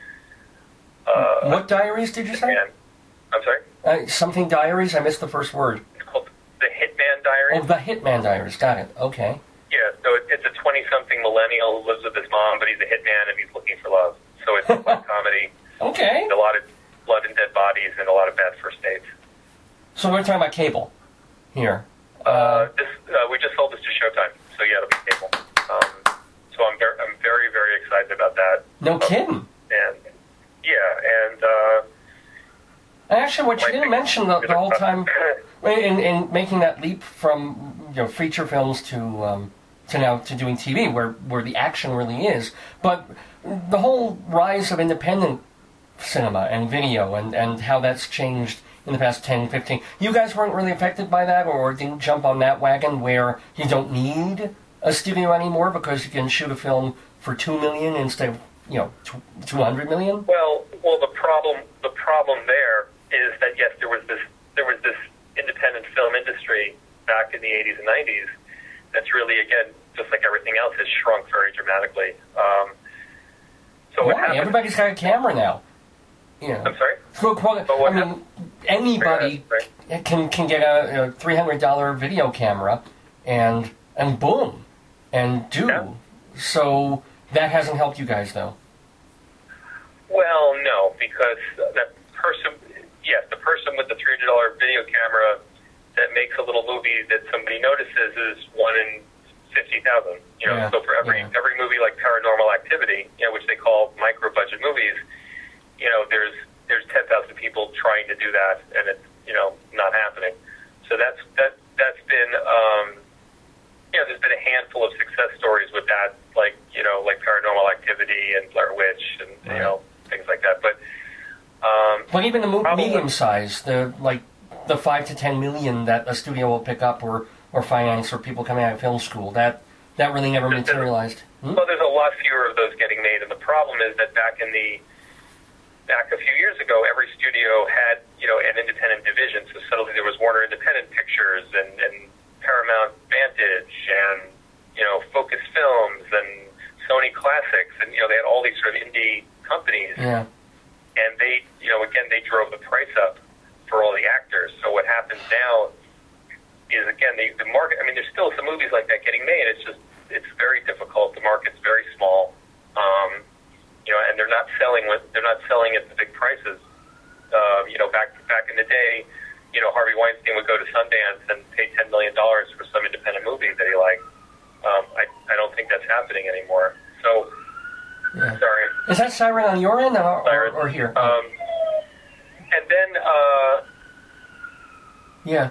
what diaries did you say? I'm sorry? Something Diaries? I missed the first word. It's called The Hitman Diaries. Oh, The Hitman Diaries. Got it. Okay. Yeah, so it's a 20-something millennial who lives with his mom, but he's a hitman and he's looking for love. So it's a fun comedy. Okay. A lot of blood and dead bodies and a lot of bad first dates. So we're talking about cable here. We just sold this to Showtime, so yeah, it'll be cable. So I'm very, very excited about that. No kidding. Actually, what you didn't mention the whole time in making that leap from feature films to now to doing TV, where the action really is, but the whole rise of independent cinema and video and how that's changed in the past 10, 15. You guys weren't really affected by that, or didn't jump on that wagon where you don't need a studio anymore because you can shoot a film for $2 million instead of $200 million? Well, the problem there is that yes, there was this independent film industry back in the 80s and 90s that's really, again, just like everything else, has shrunk very dramatically. Why? Everybody's got a camera now. I'm sorry? Anybody can get a $300 video camera and boom, and do. Yeah. So that hasn't helped you guys, though. Well, no, because the person with the $300 video camera that makes a little movie that somebody notices is 1 in 50,000. So for every movie like Paranormal Activity, which they call micro-budget movies, there's 10,000 people trying to do that, and it's not happening. So that's been there's been a handful of success stories with that, like Paranormal Activity and Blair Witch and things like that. But even the medium size, the the 5 to 10 million that a studio will pick up or finance or people coming out of film school. That really never materialized. Well, there's a lot fewer of those getting made, and the problem is that back a few years ago, every studio had, an independent division. So suddenly there was Warner Independent Pictures and Paramount Vantage and, Focus Films and Sony Classics, and, they had all these sort of indie companies. Yeah. And they, again, they drove the price up for all the actors. So what happens now is, again, the market, there's still some movies like that getting made. It's very difficult. The market's very small. And they're not selling at the big prices. Back in the day, Harvey Weinstein would go to Sundance and pay $10 million for some independent movie that he liked. I don't think that's happening anymore. So, yeah. Sorry. Is that siren on your end or here? And then, yeah.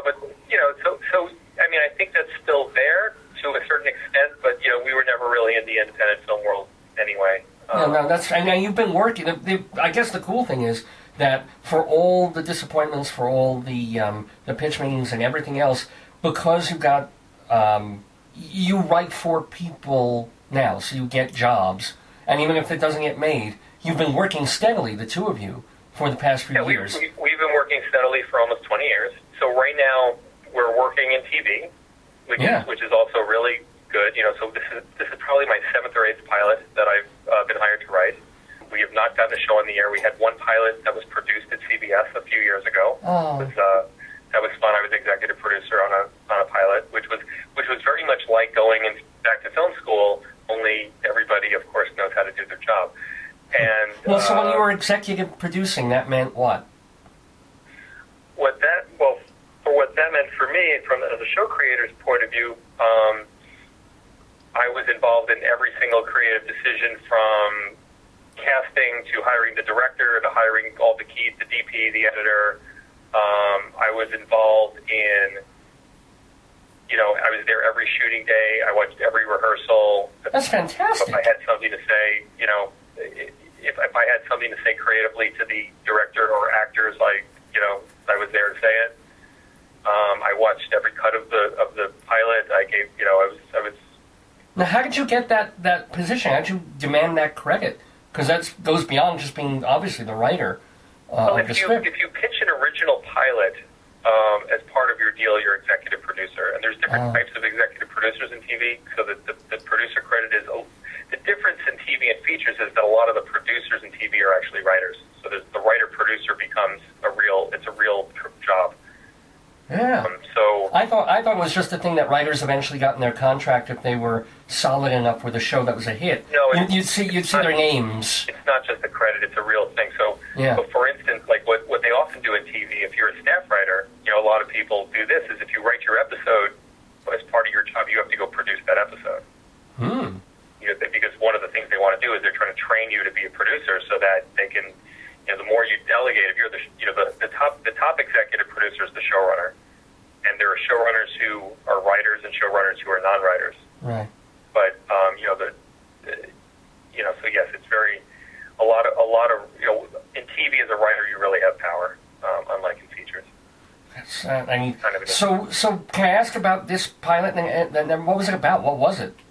I think that's still there to a certain extent, but, we were never really in the independent film world anyway. No, that's. I mean, you've been working. I guess the cool thing is that for all the disappointments, for all the pitch meetings and everything else, because you got you write for people now, so you get jobs, and even if it doesn't get made, you've been working steadily, the two of you, for the past few years. We've been working steadily for almost 20 years. So right now we're working in TV, which is also really good. So this is probably my 7th or 8th pilot that I've been hired to write. We have not gotten a show on the air. We had one pilot that was produced at CBS a few years ago. Oh. That was fun. I was executive producer on a pilot, which was very much like going back to film school. Only everybody, of course, knows how to do their job. And so when you were executive producing, that meant what? For what that meant for me, from as a show creator's point of view, I was involved in every single creative decision, from casting to hiring the director to hiring all the keys, the DP, the editor. I was involved in, I was there every shooting day. I watched every rehearsal. That's fantastic. If I had something to say, if I had something to say creatively to the director or actors, I was there to say it. I watched every cut of the pilot. I gave, I was. Now, how did you get that position? How did you demand that credit? Because that goes beyond just being obviously the writer of the script. If you pitch an original pilot as part of your deal, you're executive producer, and there's different types of executive producers in TV. So the producer credit is the difference in TV and features is that a lot of the producers in TV are actually writers. So the writer producer becomes a real job. Yeah. I thought it was just a thing that writers eventually got in their contract if they were solid enough with a show that was a hit. No, you'd see their names. It's not just a credit; it's a real thing. So, yeah. So for instance, like what they often do in TV, if you're a staff writer, a lot of people do this: is if you write your episode as part of your job, you have to go produce that episode. Because one of the things they want to do is they're trying to train you to be a producer, so that they can. The more you delegate, if you're the top executive producer is the showrunner, and there are showrunners who are writers and showrunners who are non-writers. Right. But so yes, it's a lot of in TV as a writer you really have power, unlike in features. So can I ask about this pilot? And what was it about? What was it?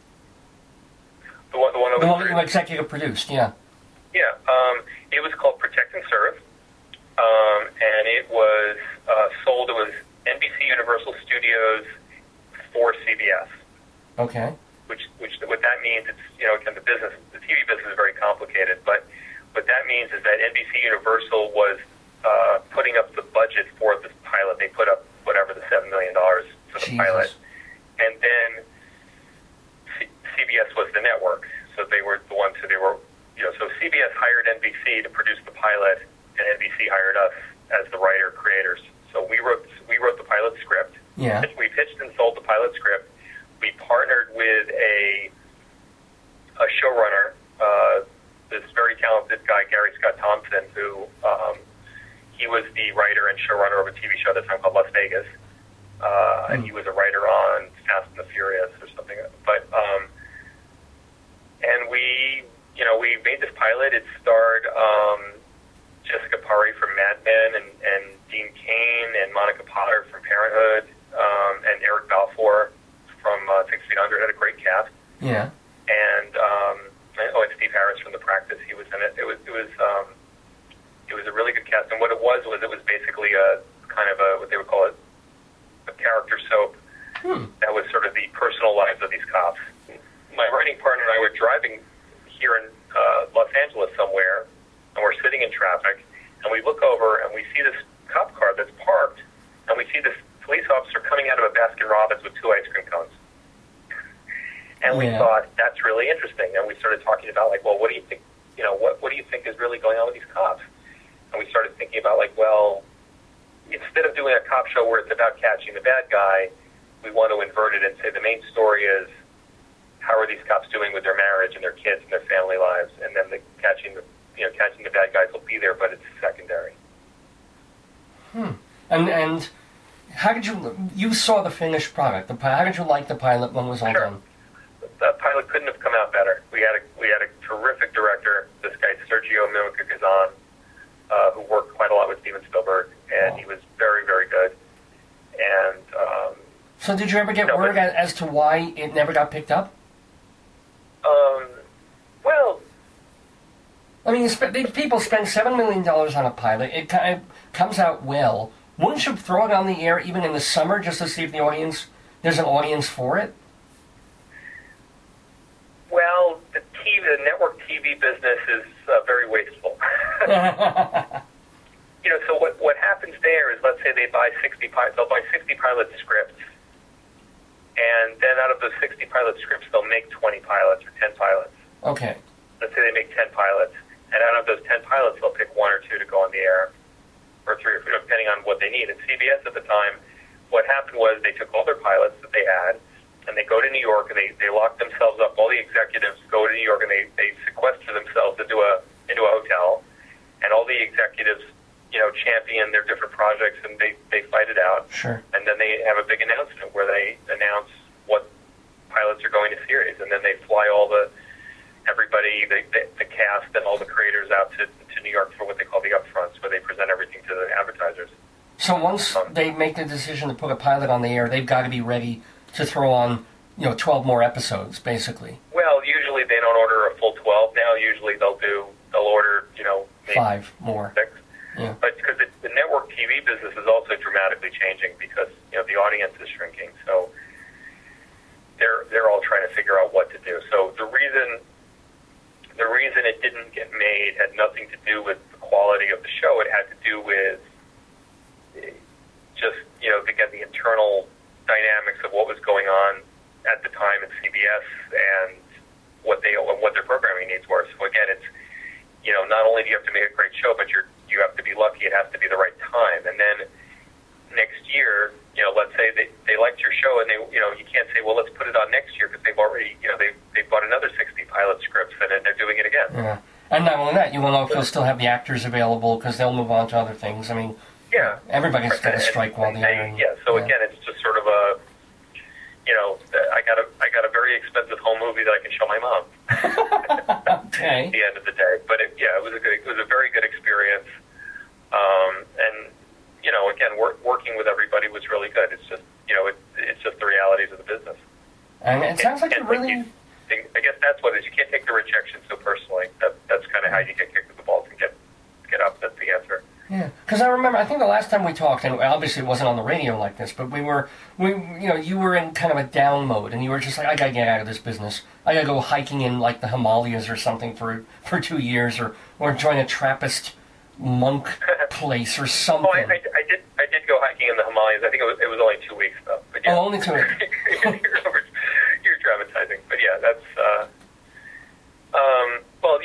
The one that you executive produced, yeah. Yeah, it was called Protect and Serve, and it was sold. It was NBC Universal Studios for CBS. Okay. Which what that means, it's again the TV business is very complicated, but what that means is that NBC Universal was putting up the budget for this pilot. They put up whatever the $7 million for the pilot, and then CBS was the network, so they were the ones who they were. So CBS hired NBC to produce the pilot, and NBC hired us as the writer-creators. So we wrote the pilot script. Yeah. We pitched and sold the pilot script. We partnered with a showrunner, this very talented guy, Gary Scott Thompson, who he was the writer and showrunner of a TV show at the time called Las Vegas, and he was a writer on Fast and the Furious or something. But and we made this pilot. It starred Jessica Parry from Mad Men and Dean Cain and Monica Potter from Parenthood, and Eric Balfour from 6 Feet Under. Had a great cast. Yeah. And and Steve Harris from The Practice. He was in it. It was a really good cast. And what it was basically a kind of what they would call a character soap. That was sort of the personal lives of these cops. My writing partner and I were driving here in Los Angeles somewhere, and we're sitting in traffic, and we look over and we see this cop car that's parked, and we see this police officer coming out of a Baskin-Robbins with 2 ice cream cones. And we thought, that's really interesting. And we started talking about, like, well, what do you think, what do you think is really going on with these cops? And we started thinking about, like, well, instead of doing a cop show where it's about catching the bad guy, we want to invert it and say the main story is how are these cops doing with their marriage and their kids and their family lives, and then catching the bad guys will be there, but it's secondary. And how did you saw the finished product? How did you like the pilot when it was all done? The pilot couldn't have come out better. We had a terrific director, this guy Sergio Mimica Gazan, who worked quite a lot with Steven Spielberg, and he was very, very good. And so did you ever get word as to why it never got picked up? Well, I mean, people spend $7 million on a pilot. It kind of comes out well. Wouldn't you throw it on the air even in the summer just to see if there's an audience for it? Well, the network TV business is very wasteful. So what happens there is, let's say they buy 60 pilot scripts, and then out of those 60 pilot scripts, they'll make 20 pilots or 10 pilots. Okay. Let's say they make 10 pilots, and out of those 10 pilots, they'll pick 1 or 2 to go on the air, or 3 or 4, depending on what they need. And CBS at the time, what happened was they took all their pilots that they had, and they go to New York, and they lock themselves up. All the executives go to New York, and they sequester themselves into a hotel, and all the executives, champion their different projects, and they fight it out. Sure. And then they have a big announcement where they announce what pilots are going to series, and then they fly everybody, the cast, and all the creators out to New York for what they call the upfronts, where they present everything to the advertisers. So once they make the decision to put a pilot on the air, they've got to be ready to throw on, 12 more episodes, basically. Well, usually they don't order a full 12 now. Usually they'll order, maybe 5 more. 6. Yeah. But because the network TV business is also dramatically changing because, the audience is shrinking. So they're all trying to figure out what to do. So the reason it didn't get made had nothing to do with the quality of the show. It had to do with just, again, the internal dynamics of what was going on at the time at CBS and what their programming needs were. So again, it's, not only do you have to make a great show, but you have to be lucky. It has to be the right time. And then next year, let's say they liked your show, and you can't say, well, let's put it on next year because they've already, they bought another 60 pilot scripts, and they're doing it again. Yeah. And not only that, you won't know if they'll still have the actors available because they'll move on to other things. I mean, everybody's got to strike while the iron. Yeah. So again, it's just sort of a, I got a very expensive home movie that I can show my mom. Okay. At the end of the day, but it was a very good experience. And again, working with everybody was really good. It's just it's just the realities of the business. And it sounds like you really. I guess that's what it is. You can't take the rejection so personally. That's kind of how you get kicked in the balls and get up. That's the answer. Yeah, because I remember, I think the last time we talked, and obviously it wasn't on the radio like this, but you were in kind of a down mode, and you were just like, I gotta get out of this business. I gotta go hiking in like the Himalayas or something for 2 years, or join a Trappist monk place or something. Oh, I did go hiking in the Himalayas. I think it was only 2 weeks though. But yeah. Oh, only 2 weeks. You're dramatizing, but yeah, that's. Well,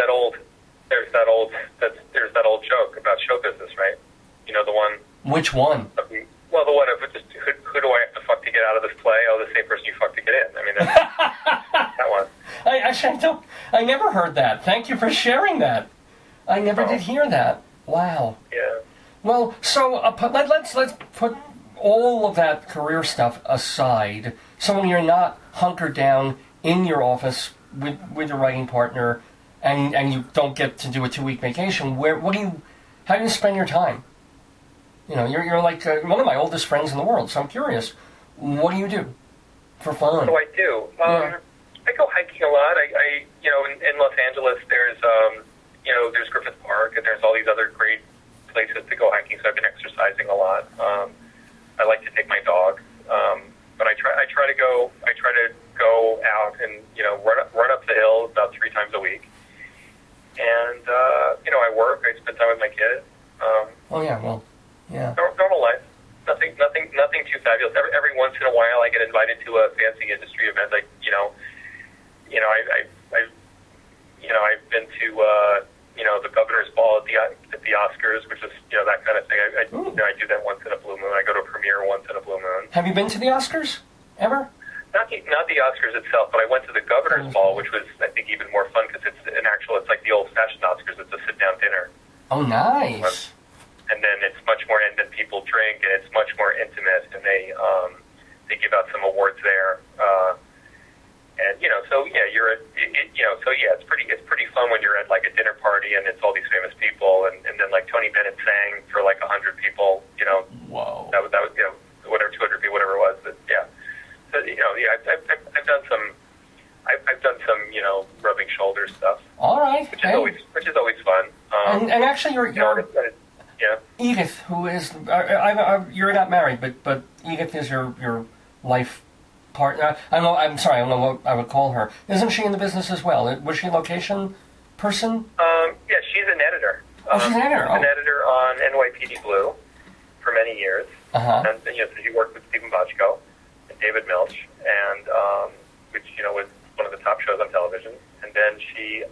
there's that old joke about show business, right? The one. Which one? Well, the one of just who do I have to fuck to get out of this play? Oh, the same person you fuck to get in. I mean, that's that one. I never heard that. Thank you for sharing that. I never did hear that. Wow. Yeah. Well, so let's put all of that career stuff aside. So when you're not hunkered down in your office with your writing partner, and you don't get to do a 2-week vacation, how do you spend your time? You know, you're like one of my oldest friends in the world, so I'm curious. What do you do for fun? So I do. I go hiking a lot. I you know, in Los Angeles, there's you know, there's Griffith Park, and there's all these other great places to go hiking. So I've been exercising a lot. I like to take my dog, but I try to go out and, you know, run up the hill about 3 times a week. And you know, I work. I spend time with my kids. Normal life. Nothing too fabulous. Every once in a while, I get invited to a fancy industry event. Like, I've been to you know, the governor's ball at the Oscars, which is, you know, that kind of thing. I do that once in a blue moon. I go to a premiere once in a blue moon. Have you been to the Oscars ever? Not the Oscars itself, but I went to the governor's ball, which was, I think, even more fun because it's like the old-fashioned Oscars. It's a sit-down dinner. Oh, nice. And then it's much more, and then people drink, and it's much more intimate, and they give out some awards there. And you know, so yeah, it's pretty fun when you're at like a dinner party and it's all these famous people, and then like Tony Bennett sang for like 100 people. You know, whoa, that was you know, whatever, 200 people, whatever it was. But, yeah, so you know, yeah, I've done some you know, rubbing shoulder stuff. All right, which is always fun. And actually, you're yeah. Edith, who is you're not married, but Edith is your life partner. I don't know. I'm sorry. I don't know what I would call her. Isn't she in the business as well? Was she a location person? Yeah, she's an editor. She's an editor. An editor on NYPD Blue for many years. And you know, so she worked with Stephen Bochco and David Milch, and which, you know, was one of the top shows on television. And then she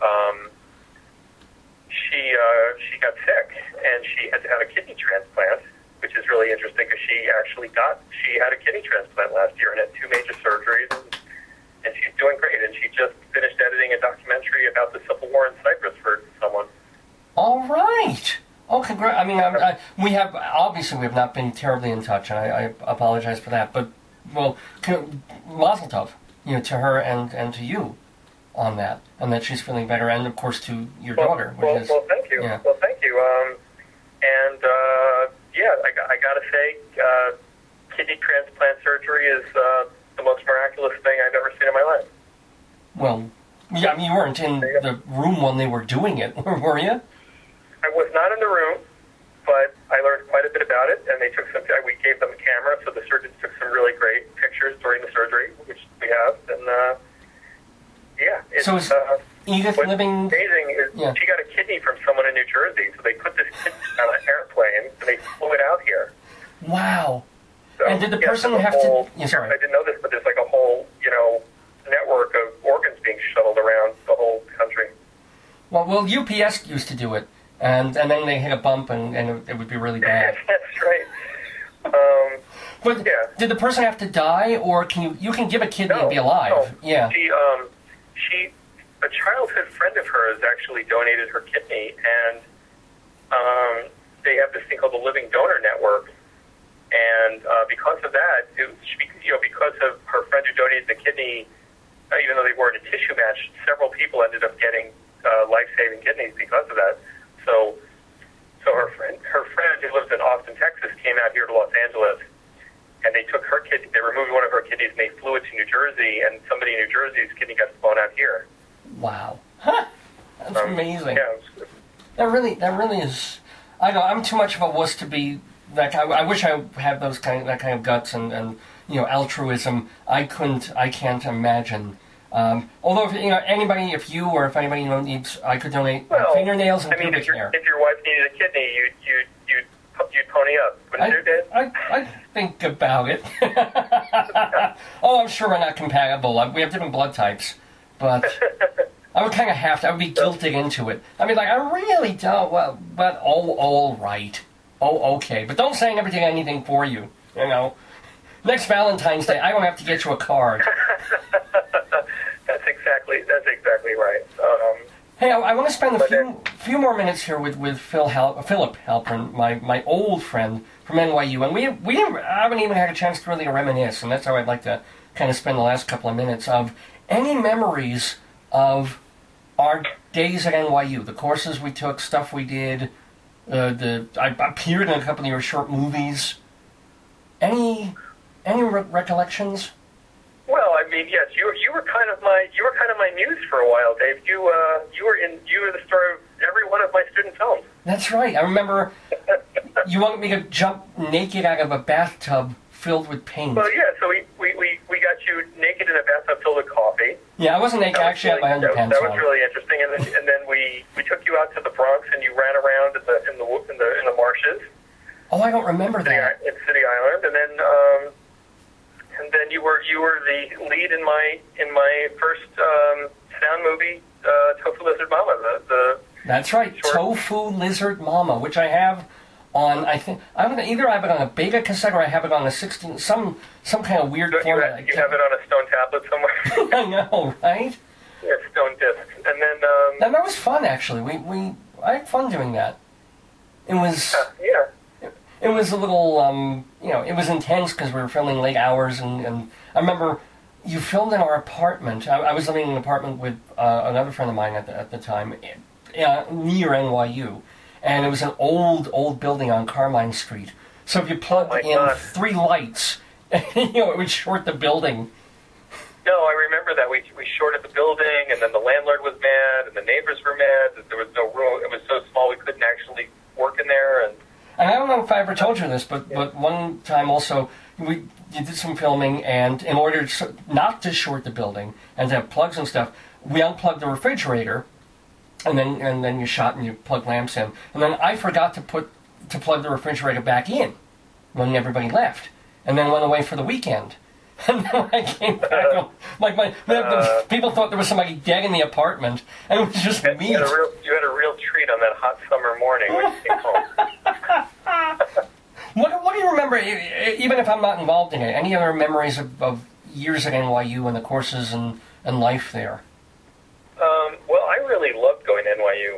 got sick, and she had to have a kidney transplant, which is really interesting because she had a kidney transplant last year and had 2 major surgeries, and she's doing great. And she just finished editing a documentary about the Civil War in Cyprus for someone. All right. Oh, congrats. I mean, we have not been terribly in touch, and I apologize for that. But, well, mazel tov, you know, to her and to you on that, and that she's feeling better, and of course to your daughter. Well, thank you. Yeah. Well, thank you. Yeah, I gotta say, kidney transplant surgery is the most miraculous thing I've ever seen in my life. Well, yeah, I mean, you weren't in the room when they were doing it, were you? I was not in the room, but I learned quite a bit about it, and we gave them a camera, so the surgeons took some really great pictures during the surgery, which we have, and yeah. So is Edith living... amazing is she got a kidney from someone in New Jersey, so they put this kidney on an airplane, and they flew it out here. Wow. So, and did the person have to... Yeah, sorry. I didn't know this, but there's like a whole, you know, network of organs being shuttled around the whole country. Well, UPS used to do it, and then they hit a bump, and it would be really bad. That's right. But did the person have to die, or you can give a kidney and be alive? No. Yeah. A childhood friend of hers actually donated her kidney, and they have this thing called the Living Donor Network. And because of that, because of her friend who donated the kidney, even though they weren't a tissue match, several people ended up getting life-saving kidneys because of that. So her friend who lives in Austin, Texas, came out here to Los Angeles, and they took her kidney. They removed one of her kidneys, and they flew it to New Jersey, and somebody in New Jersey's kidney got flown out here. Wow. Huh. That's amazing. Yeah. That really is. I know I'm too much of a wuss to be that guy. I wish I had that kind of guts and you know, altruism. I can't imagine. Although if you or if anybody needs, I could donate fingernails and pubic hair. If your wife needed a kidney, you'd pony up. Wouldn't you, Dad? I think about it. Oh, I'm sure we're not compatible. We have different blood types, but I would kind of have to. I would be guilted into it. I mean, like, I really don't. Well, but all right. Oh, okay. But don't say I never did anything for you. You know, next Valentine's Day, I don't have to get you a card. That's exactly right. Hey, I want to spend a few more minutes here with Philip Halpern, my old friend from NYU, and we haven't even had a chance to really reminisce, and that's how I'd like to kind of spend the last couple of minutes of any memories of our days at NYU, the courses we took, stuff we did, I appeared in a couple of your short movies. Any recollections? Well, I mean, yes, you were kind of my muse for a while, Dave. You were the star of every one of my student films. That's right. I remember you wanted me to jump naked out of a bathtub filled with paint. Well, yeah. So we got you naked in a bathtub filled with coffee. Yeah, I wasn't naked. I actually had my underpants on. That was really interesting. And then we took you out to the Bronx, and you ran around in the marshes. Oh, I don't remember that. In City Island, and then you were the lead in my first sound movie, Tofu Lizard Mama. That's right, short. Tofu Lizard Mama, which I have on. I think either I have it on a beta cassette or I have it on a 16, some kind of weird format. You have it on a stone tablet somewhere. I know, right? Yeah, stone disc, and then. And that was fun, actually. I had fun doing that. It was. Yeah. It was a little, it was intense because we were filming late hours, and I remember you filmed in our apartment. I was living in an apartment with another friend of mine at the time, near NYU, and it was an old building on Carmine Street. So if you plugged in 3 lights, it would short the building. No, I remember that. We shorted the building, and then the landlord was mad, and the neighbors were mad, that there was no room. It was so small we couldn't actually work in there, and I don't know if I ever told you this, but one time also, you did some filming, and in order not to short the building and to have plugs and stuff, we unplugged the refrigerator, and then you shot and you plugged lamps in, and then I forgot to plug the refrigerator back in when everybody left, and then went away for the weekend. And then when I came back, the people thought there was somebody dead in the apartment, and it was just me. You had a real treat on that hot summer morning when you came home. What do you remember, even if I'm not involved in it, any other memories of years at NYU and the courses and life there? Well, I really loved going to NYU.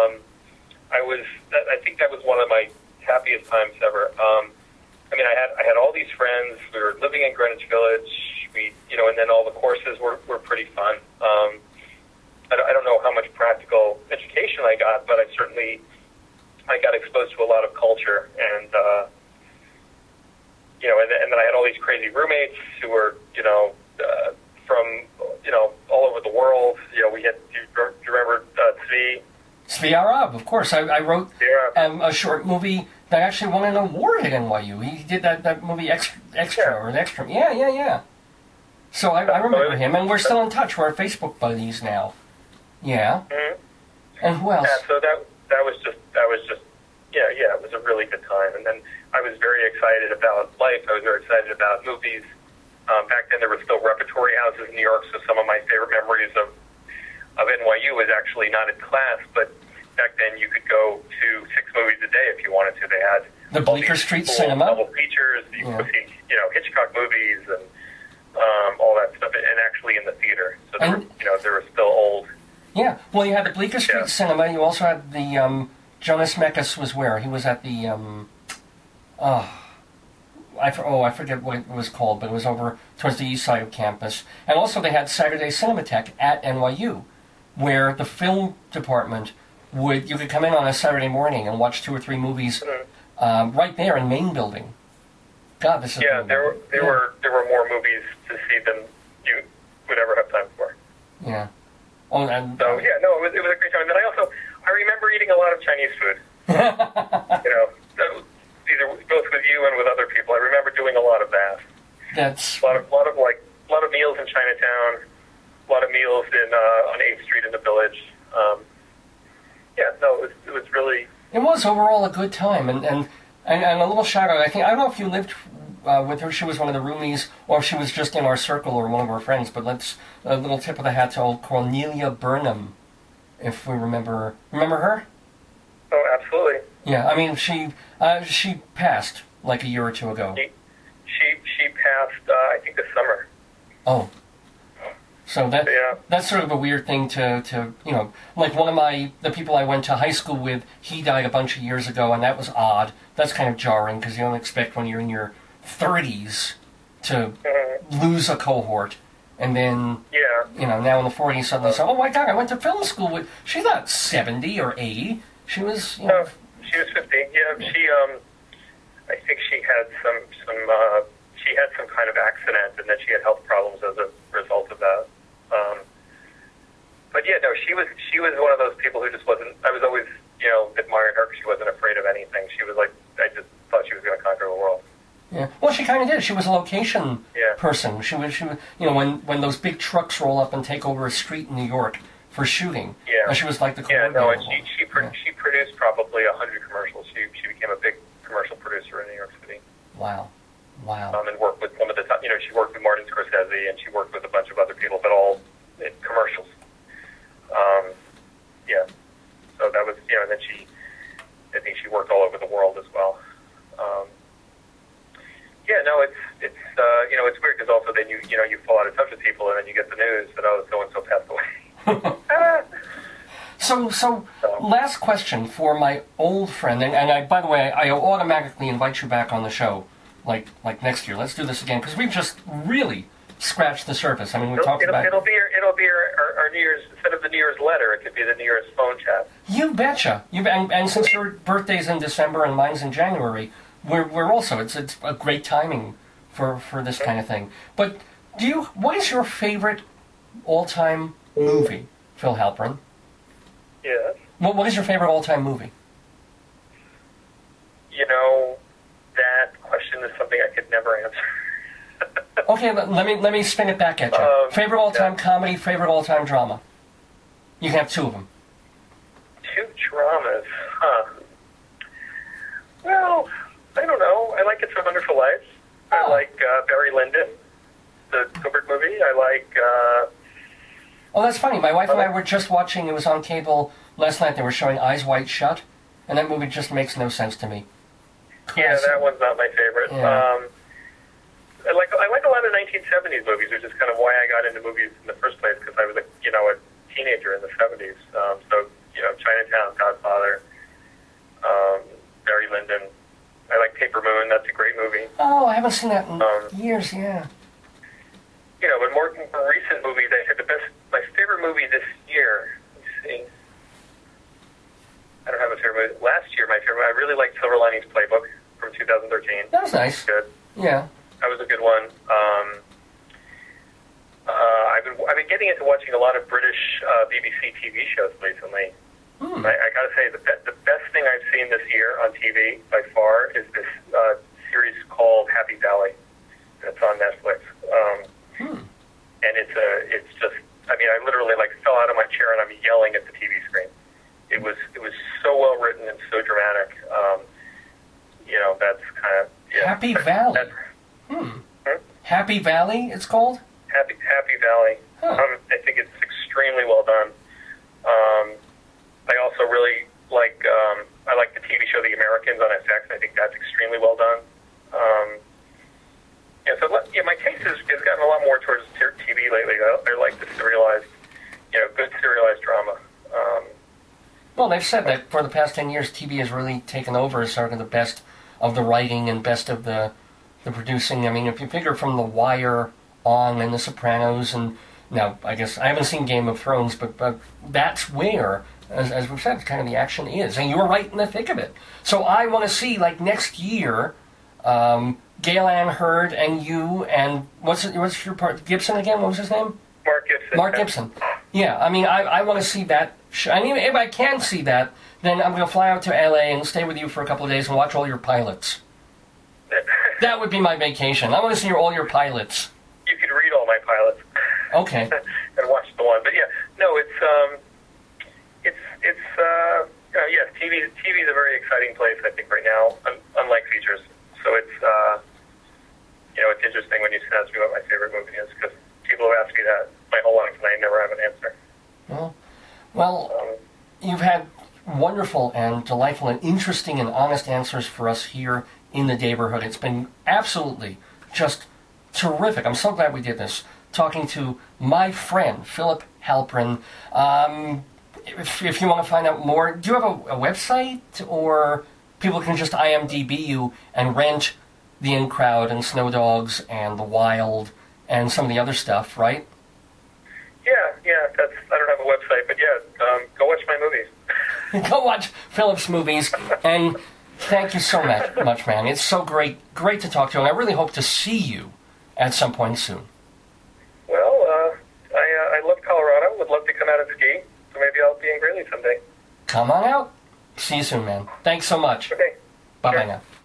I think that was one of my happiest times ever. I mean, I had all these friends. We were living in Greenwich Village. And then all the courses were pretty fun. I don't know how much practical education I got, but I got exposed to a lot of culture, and and then I had all these crazy roommates who were from all over the world. We had. Do you remember Zvi Arab? Of course, I wrote a short movie that actually won an award at NYU. He did that movie Extra. Yeah. So I remember him, and we're still in touch. We're Facebook buddies now. Yeah. Mm-hmm. And who else? Yeah, so that was just it was a really good time. And then I was very excited about life. I was very excited about movies. Back then there were still repertory houses in New York, so some of my favorite memories of NYU was actually not in class, but back then you could go to 6 movies a day if you wanted to. They had the Bleecker Street Cinema, double features. You could see Hitchcock movies and all that stuff, and actually in the theater. So they were still old. Yeah, well, you had the Bleecker Street Cinema. You also had the Jonas Mekas was where? He was at the I forget what it was called, but it was over towards the east side of campus. And also they had Saturday Cinematheque at NYU, where the film department you could come in on a Saturday morning and watch 2 or 3 movies right there in main building. God, this is there were more movies to see than you would ever have time for. Yeah. Oh, and it was a great time. And I remember eating a lot of Chinese food. Either both with you and with other people. I remember doing a lot of that. That's a lot of meals in Chinatown, a lot of meals on 8th Street in the Village. It was really. It was overall a good time, and a little shout out. I don't know if you lived with her. She was one of the roomies, or if she was just in our circle or one of our friends. But a little tip of the hat to old Cornelia Burnham, if we remember. Remember her? Oh, absolutely. Yeah, I mean she passed like a year or 2 ago. She passed, I think, this summer. Oh. So that's sort of a weird thing to like one of the people I went to high school with, he died a bunch of years ago, and that was odd. That's kind of jarring because you don't expect when you're in your 30s to lose a cohort, and then now in the 40s suddenly say, oh my God, I went to film school with. She's not 70 or 80. She was She was 15. Yeah, she I think she had she had some kind of accident, and then she had health problems as a result of that. But yeah, no, she was one of those people who just wasn't. I was always, admiring her because she wasn't afraid of anything. She was like, I just thought she was going to conquer the world. Yeah. Well, she kind of did. She was a location person. She was. When those big trucks roll up and take over a street in New York for shooting. Yeah. She was like the coordinator. Yeah, no, and she produced probably 100 commercials. She became a big commercial producer in New York City. Wow. And worked with some of the top, she worked with Martin Scorsese, and she worked with a bunch of other people, but all in commercials. Yeah. So that was, and then I think she worked all over the world as well. Yeah, no, it's weird because also then you fall out of touch with people, and then you get the news that so and so passed away. So last question for my old friend, and I, by the way, I automatically invite you back on the show, like next year. Let's do this again because we've just really scratched the surface. I mean, we talked about it'll be our New Year's, instead of the New Year's letter, it could be the New Year's phone chat. You betcha. And since your birthday's in December and mine's in January, we're also it's a great timing for this kind of thing. But what is your favorite all-time movie, Phil Halperin? Yes. What is your favorite all-time movie? That question is something I could never answer. Okay, let me spin it back at you. Favorite all-time comedy, favorite all-time drama. You can have two of them. Two dramas, huh? Well, I don't know. I like It's a Wonderful Life. I like Barry Lyndon, the Kubrick movie. I like... Oh, that's funny. My wife and I were just watching, it was on cable last night, they were showing Eyes Wide Shut, and that movie just makes no sense to me. Yeah, that one's not my favorite. Yeah. I like a lot of 1970s movies, which is kind of why I got into movies in the first place, because I was a teenager in the 70s. Chinatown, Godfather, Barry Lyndon. I like Paper Moon. That's a great movie. Oh, I haven't seen that in years. Yeah. But more recent movies, I had my favorite movie this year. Let's see. I don't have a favorite movie. Last year, I really liked Silver Linings Playbook from 2013. That was nice. Good. Yeah. That was a good one. I've been getting into watching a lot of British BBC TV shows recently. I got to say, the best thing I've seen this year on TV by far is this series called Happy Valley. It's on Netflix. And it's just, I literally fell out of my chair and I'm yelling at the TV screen. It was so well written and so dramatic. That's kind of Happy Valley. Happy Valley, it's called. Happy Valley. Huh. I think it's extremely well done. I also really like the TV show The Americans on FX. I think that's extremely well done. My taste has gotten a lot more towards TV lately. I like the serialized, good serialized drama. Well, they've said that for the past 10 years, TV has really taken over as sort of the best of the writing and best of the producing. If you figure from The Wire on and The Sopranos, and now I guess I haven't seen Game of Thrones, but that's where, as we've said, kind of the action is, and you're right in the thick of it. So I want to see next year, Gail Ann Hurd and you and what's your part? Gibson again? What was his name? Mark Gibson. Yeah, I want to see that. If I can see that, then I'm going to fly out to LA and stay with you for a couple of days and watch all your pilots. That would be my vacation. I want to see all your pilots. You could read all my pilots. Okay. And watch the one. But yeah, no, TV is a very exciting place, I think, right now, unlike features. So it's interesting when you ask me what my favorite movie is, because people have asked me that my whole life and I never have an answer. Well, you've had wonderful and delightful and interesting and honest answers for us here in the neighborhood. It's been absolutely just terrific. I'm so glad we did this. Talking to my friend, Philip Halperin. If you want to find out more, do you have a website, or people can just IMDb you and rent The In Crowd and Snow Dogs and The Wild and some of the other stuff, right? Yeah, I don't have a website, but yeah, go watch my movies. Go watch Philip's movies, and thank you so much, man. It's so great to talk to you, and I really hope to see you at some point soon. Well, I love Colorado. Would love to come out and ski, so maybe I'll be in Greeley someday. Come on out. See you soon, man. Thanks so much. Okay. Bye-bye sure. now.